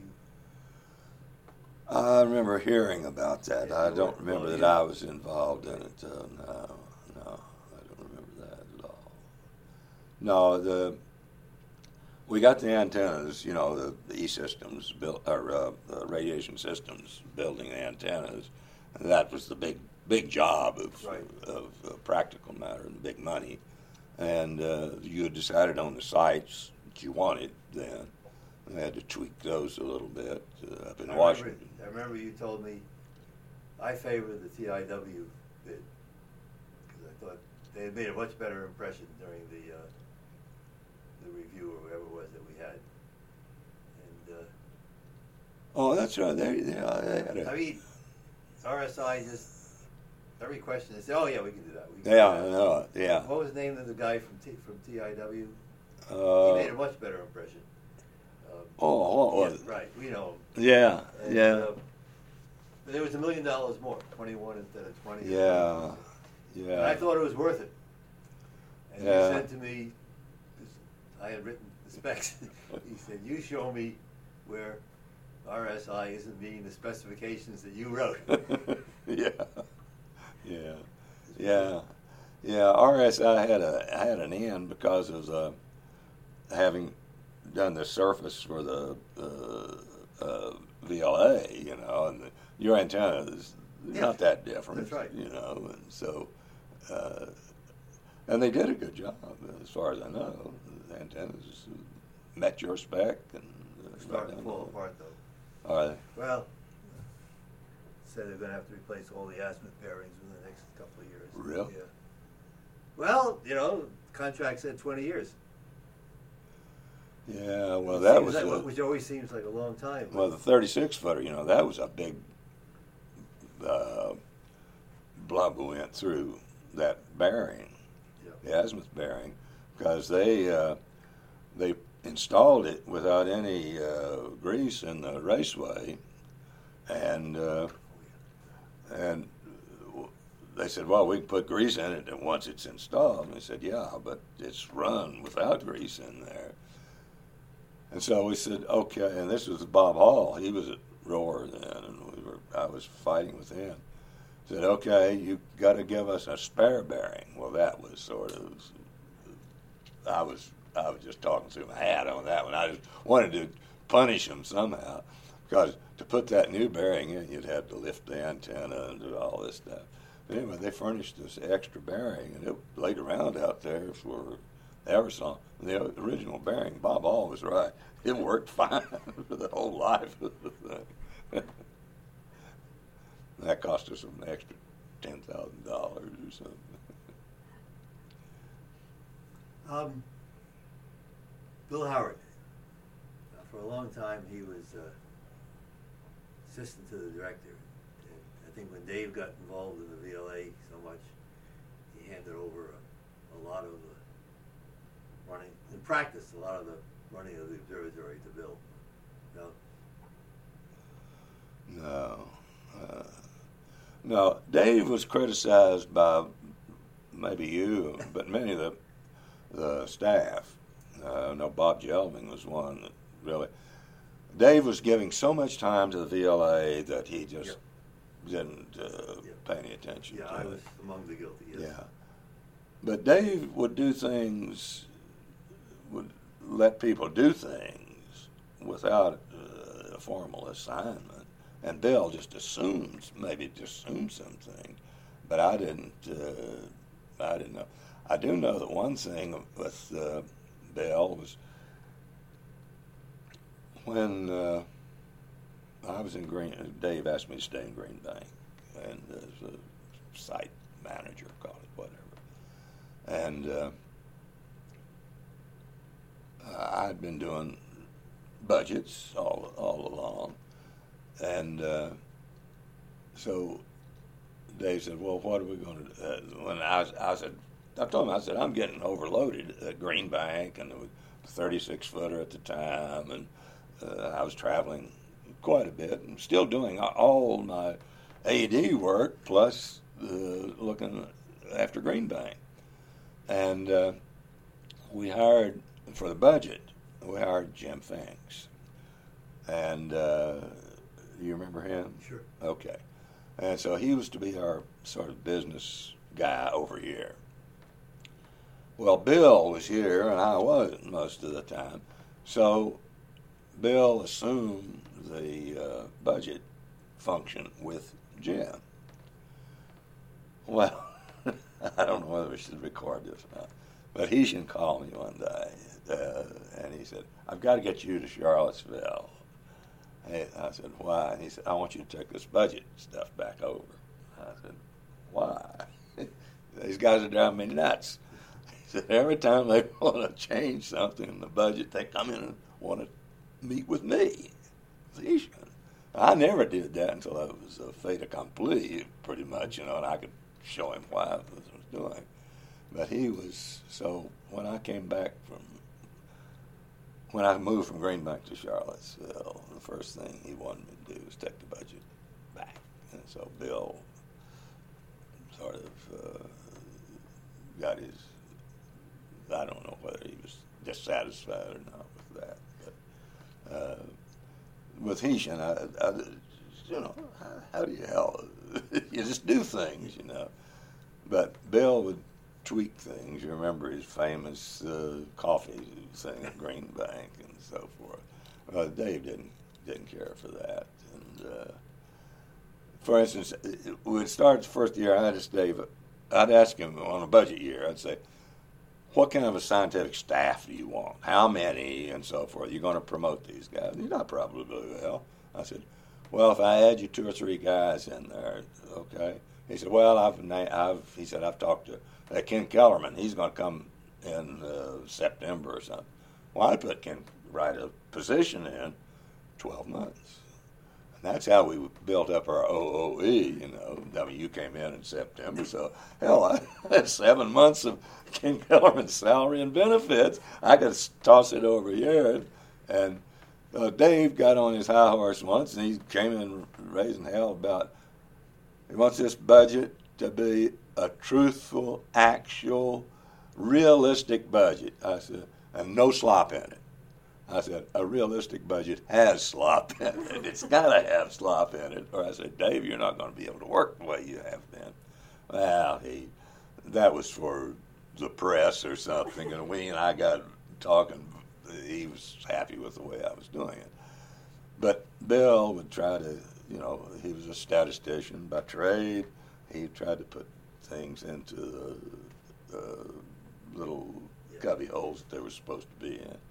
you, I remember hearing about that. Yeah, I you don't were- remember well, that you- I was involved in it. Uh, no, no, I don't remember that at all. No, the we got the antennas. You know, the, the E systems built, or uh, the radiation systems building the antennas, and that was the big big job of Right. of, of practical matter and big money. And uh, you had decided on the sites that you wanted then. I had to tweak those a little bit uh, up in I Washington. Remember, I remember you told me I favored the T I W bid because I thought they had made a much better impression during the uh, the review or whatever it was that we had. And uh, Oh, that's right. They, yeah, they had I a, mean, R S I just every question they say, "Oh yeah, we can do that." We can yeah, do I that. know, yeah. What was the name of the guy from T, from T I W? Uh, he made a much better impression. Um, oh, what was yeah, it? right, we know him. Yeah, And, yeah, uh, but it was a million dollars more, twenty-one instead of twenty. yeah, And I yeah. thought it was worth it. And Yeah. he said to me, 'cause I had written the specs. He said, "You show me where R S I isn't meeting the specifications that you wrote." yeah, yeah, yeah, yeah. R S I had a had an end because of the having done the surface for the uh, uh, V L A, you know, and the, your antenna is Yeah, not that different, that's right. you know, and so. Uh, and they did a good job, as far as I know. The antennas met your spec, and uh, They're starting to right fall down apart, though. the- All right. Well, said they're going to have to replace all the azimuth bearings within the next couple of years. Really? Yeah. Well, you know, contract said twenty years. Yeah, well, It that seems was like- a, which always seems like a long time. but- well the thirty-six footer. You know, that was a big uh, blob we went through that bearing, Yeah. the azimuth bearing, because they uh, they installed it without any uh, grease in the raceway, and uh, and they said, well, we can put grease in it once it's installed. And we said, yeah, but it's run without grease in there. And so we said, okay, and this was Bob Hall. He was at Roar then, and we were I was fighting with him. Said, okay, you got to give us a spare bearing. Well, that was sort of, I was I was just talking through my hat on that one. I just wanted to punish him somehow, because to put that new bearing in, you'd have to lift the antenna and do all this stuff. But anyway, they furnished this extra bearing, and it laid around out there for ever so long. The original bearing, Bob Hall was right. It worked fine for the whole life of the thing. That cost us an extra ten thousand dollars or something. Um, Bill Howard. Uh, for a long time, he was uh, assistant to the director. And I think when Dave got involved in the V L A so much, he handed over a, a lot of the running, in practice, a lot of the running of the observatory to Bill. No. No. Uh, no, Dave was criticized by maybe you, but many of the the staff. Uh, I know Bob Gelving was one that really. Dave was giving so much time to the V L A that he just Yep. didn't uh, Yep. pay any attention Yeah, to I it. was among the guilty. Yes. Yeah. But Dave would do things, would let people do things without uh, a formal assignment. And Bill just assumed, maybe just assumed something. But I didn't, uh, I didn't know. I do know that one thing with uh, Bill was when uh, I was in Green, Dave asked me to stay in Green Bank, and as a site manager, call it whatever. And uh, uh, I'd been doing budgets all all along, and uh, so Dave said, "Well, what are we going to?" Uh, when I, I said, I told him, I said, "I'm getting overloaded at Green Bank, and it was a thirty-six footer at the time, and uh, I was traveling quite a bit, and still doing all my A D work plus uh, looking after Green Bank." And uh, we hired, for the budget, we hired Jim Finks. And uh, you remember him? Sure. Okay. And so he was to be our sort of business guy over here. Well, Bill was here, and I wasn't most of the time. So Bill assumed the uh, budget function with Jim. Well, I don't know whether we should record this or not, but he should call me one day, uh, and he said, "I've got to get you to Charlottesville." And I said, "Why?" And he said, "I want you to take this budget stuff back over." I said, "Why?" "These guys are driving me nuts." He said, "Every time they want to change something in the budget, they come in and want to meet with me." I never did that until I was a fait accompli, pretty much, you know, and I could show him why I was doing. But he was, so when I came back from, when I moved from Green Bank to Charlottesville, the first thing he wanted me to do was take the budget back. And so Bill sort of uh, got his, I don't know whether he was dissatisfied or not with that, but uh, with Heshin, I, I, you know, how, how do you hell, you just do things, you know. But Bill would tweak things. You remember his famous uh, coffee thing at Green Bank and so forth. Well, Dave didn't didn't care for that. And uh, for instance, when it started the first year, I'd ask Dave, I'd ask him on a budget year, I'd say, "What kind of a scientific staff do you want? How many?" and so forth. "You're going to promote these guys?" "You're not probably well." I said, "Well, if I add you two or three guys in there, okay." He said, "Well, I've, I've," he said, "I've talked to uh, Ken Kellerman. He's going to come in uh, September or something." Well, I put Ken right a position in twelve months. And that's how we built up our O O E, you know. I mean, you came in in September, so, hell, I had seven months of Ken Kellerman's salary and benefits. I could toss it over here. And uh, Dave got on his high horse once, and he came in raising hell about, he wants this budget to be a truthful, actual, realistic budget. I said, and no slop in it. I said, a realistic budget has slop in it. It's got to have slop in it. Or I said, Dave, you're not going to be able to work the way you have been. Well, he, that was for the press or something, and we and I got talking. He was happy with the way I was doing it. But Bill would try to, you know, he was a statistician by trade. He tried to put things into the, the little cubby holes that they were supposed to be in.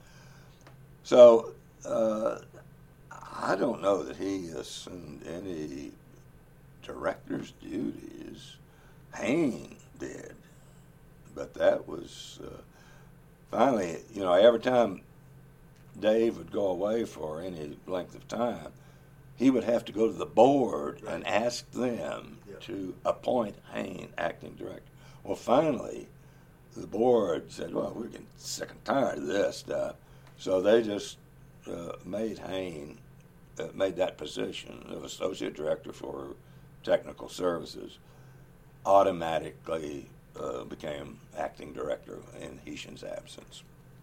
So uh, I don't know that he assumed any director's duties. Hayne did. But that was, uh, finally, you know, every time Dave would go away for any length of time, he would have to go to the board right. and ask them yep. to appoint Hayne acting director. Well, finally, the board said, well, we're getting sick and tired of this stuff. So they just uh, made Hayne, uh, made that position of associate director for technical services, automatically uh, became acting director in Heshin's absence.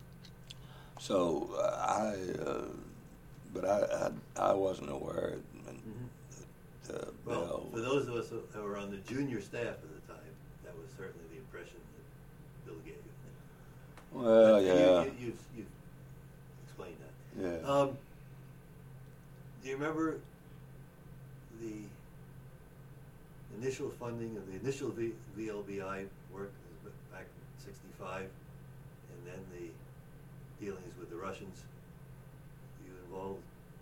So uh, I, uh, but I, I, I wasn't aware. And, mm-hmm. uh, well, Bill, for those of us that were on the junior staff at the time, that was certainly the impression that Bill gave you. Well, but yeah. You, you, you've, you've explained that. Yeah. Um, do you remember the initial funding of the initial v- VLBI work back in sixty-five, and then the dealings with the Russians? You involved?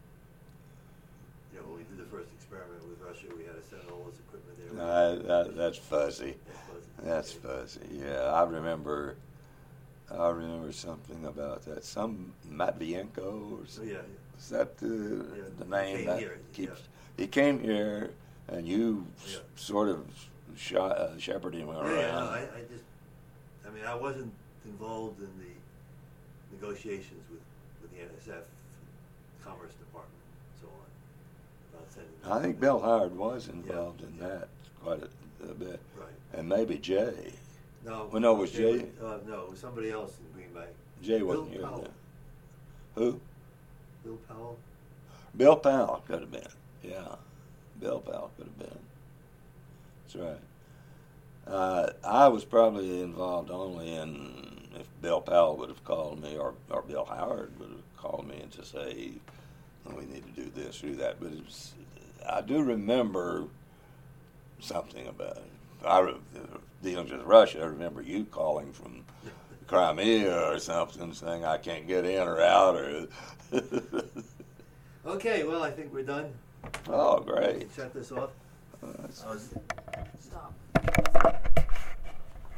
You know, when we did the first experiment with Russia, we had to send all this equipment there. Uh, that, that's fuzzy. That's fuzzy. That's okay. fuzzy. Yeah, I remember I remember something about that. Some Matvienko or So, something. yeah, Is that the, Yeah, the he name came that here, keeps? yeah. He came here, and you Yeah. s- sort of sh- uh, shepherded him yeah, around. yeah, no, I, I just, I mean, I wasn't involved in the negotiations with, with the N S F, Commerce Department, and so on. About sending I think them- Bill Howard was involved Yeah, in yeah. that quite a, a bit, Right. and maybe Jay. No. Well, no, it was they Jay? were- Uh, no, it was somebody else in Green Bay. Jay Bill wasn't here Powell. then. Who? Bill Powell. Bill Powell could have been. Yeah, Bill Powell could have been. That's right. Uh, I was probably involved only in if Bill Powell would have called me, or, or Bill Howard would have called me and to say, oh, we need to do this or do that. But it was, I do remember something about it. I re- dealing with Russia. I remember you calling from Crimea or something, saying I can't get in or out. Or Okay, well, I think we're done. oh, We great! can shut this off. Uh, that's- I was- Stop.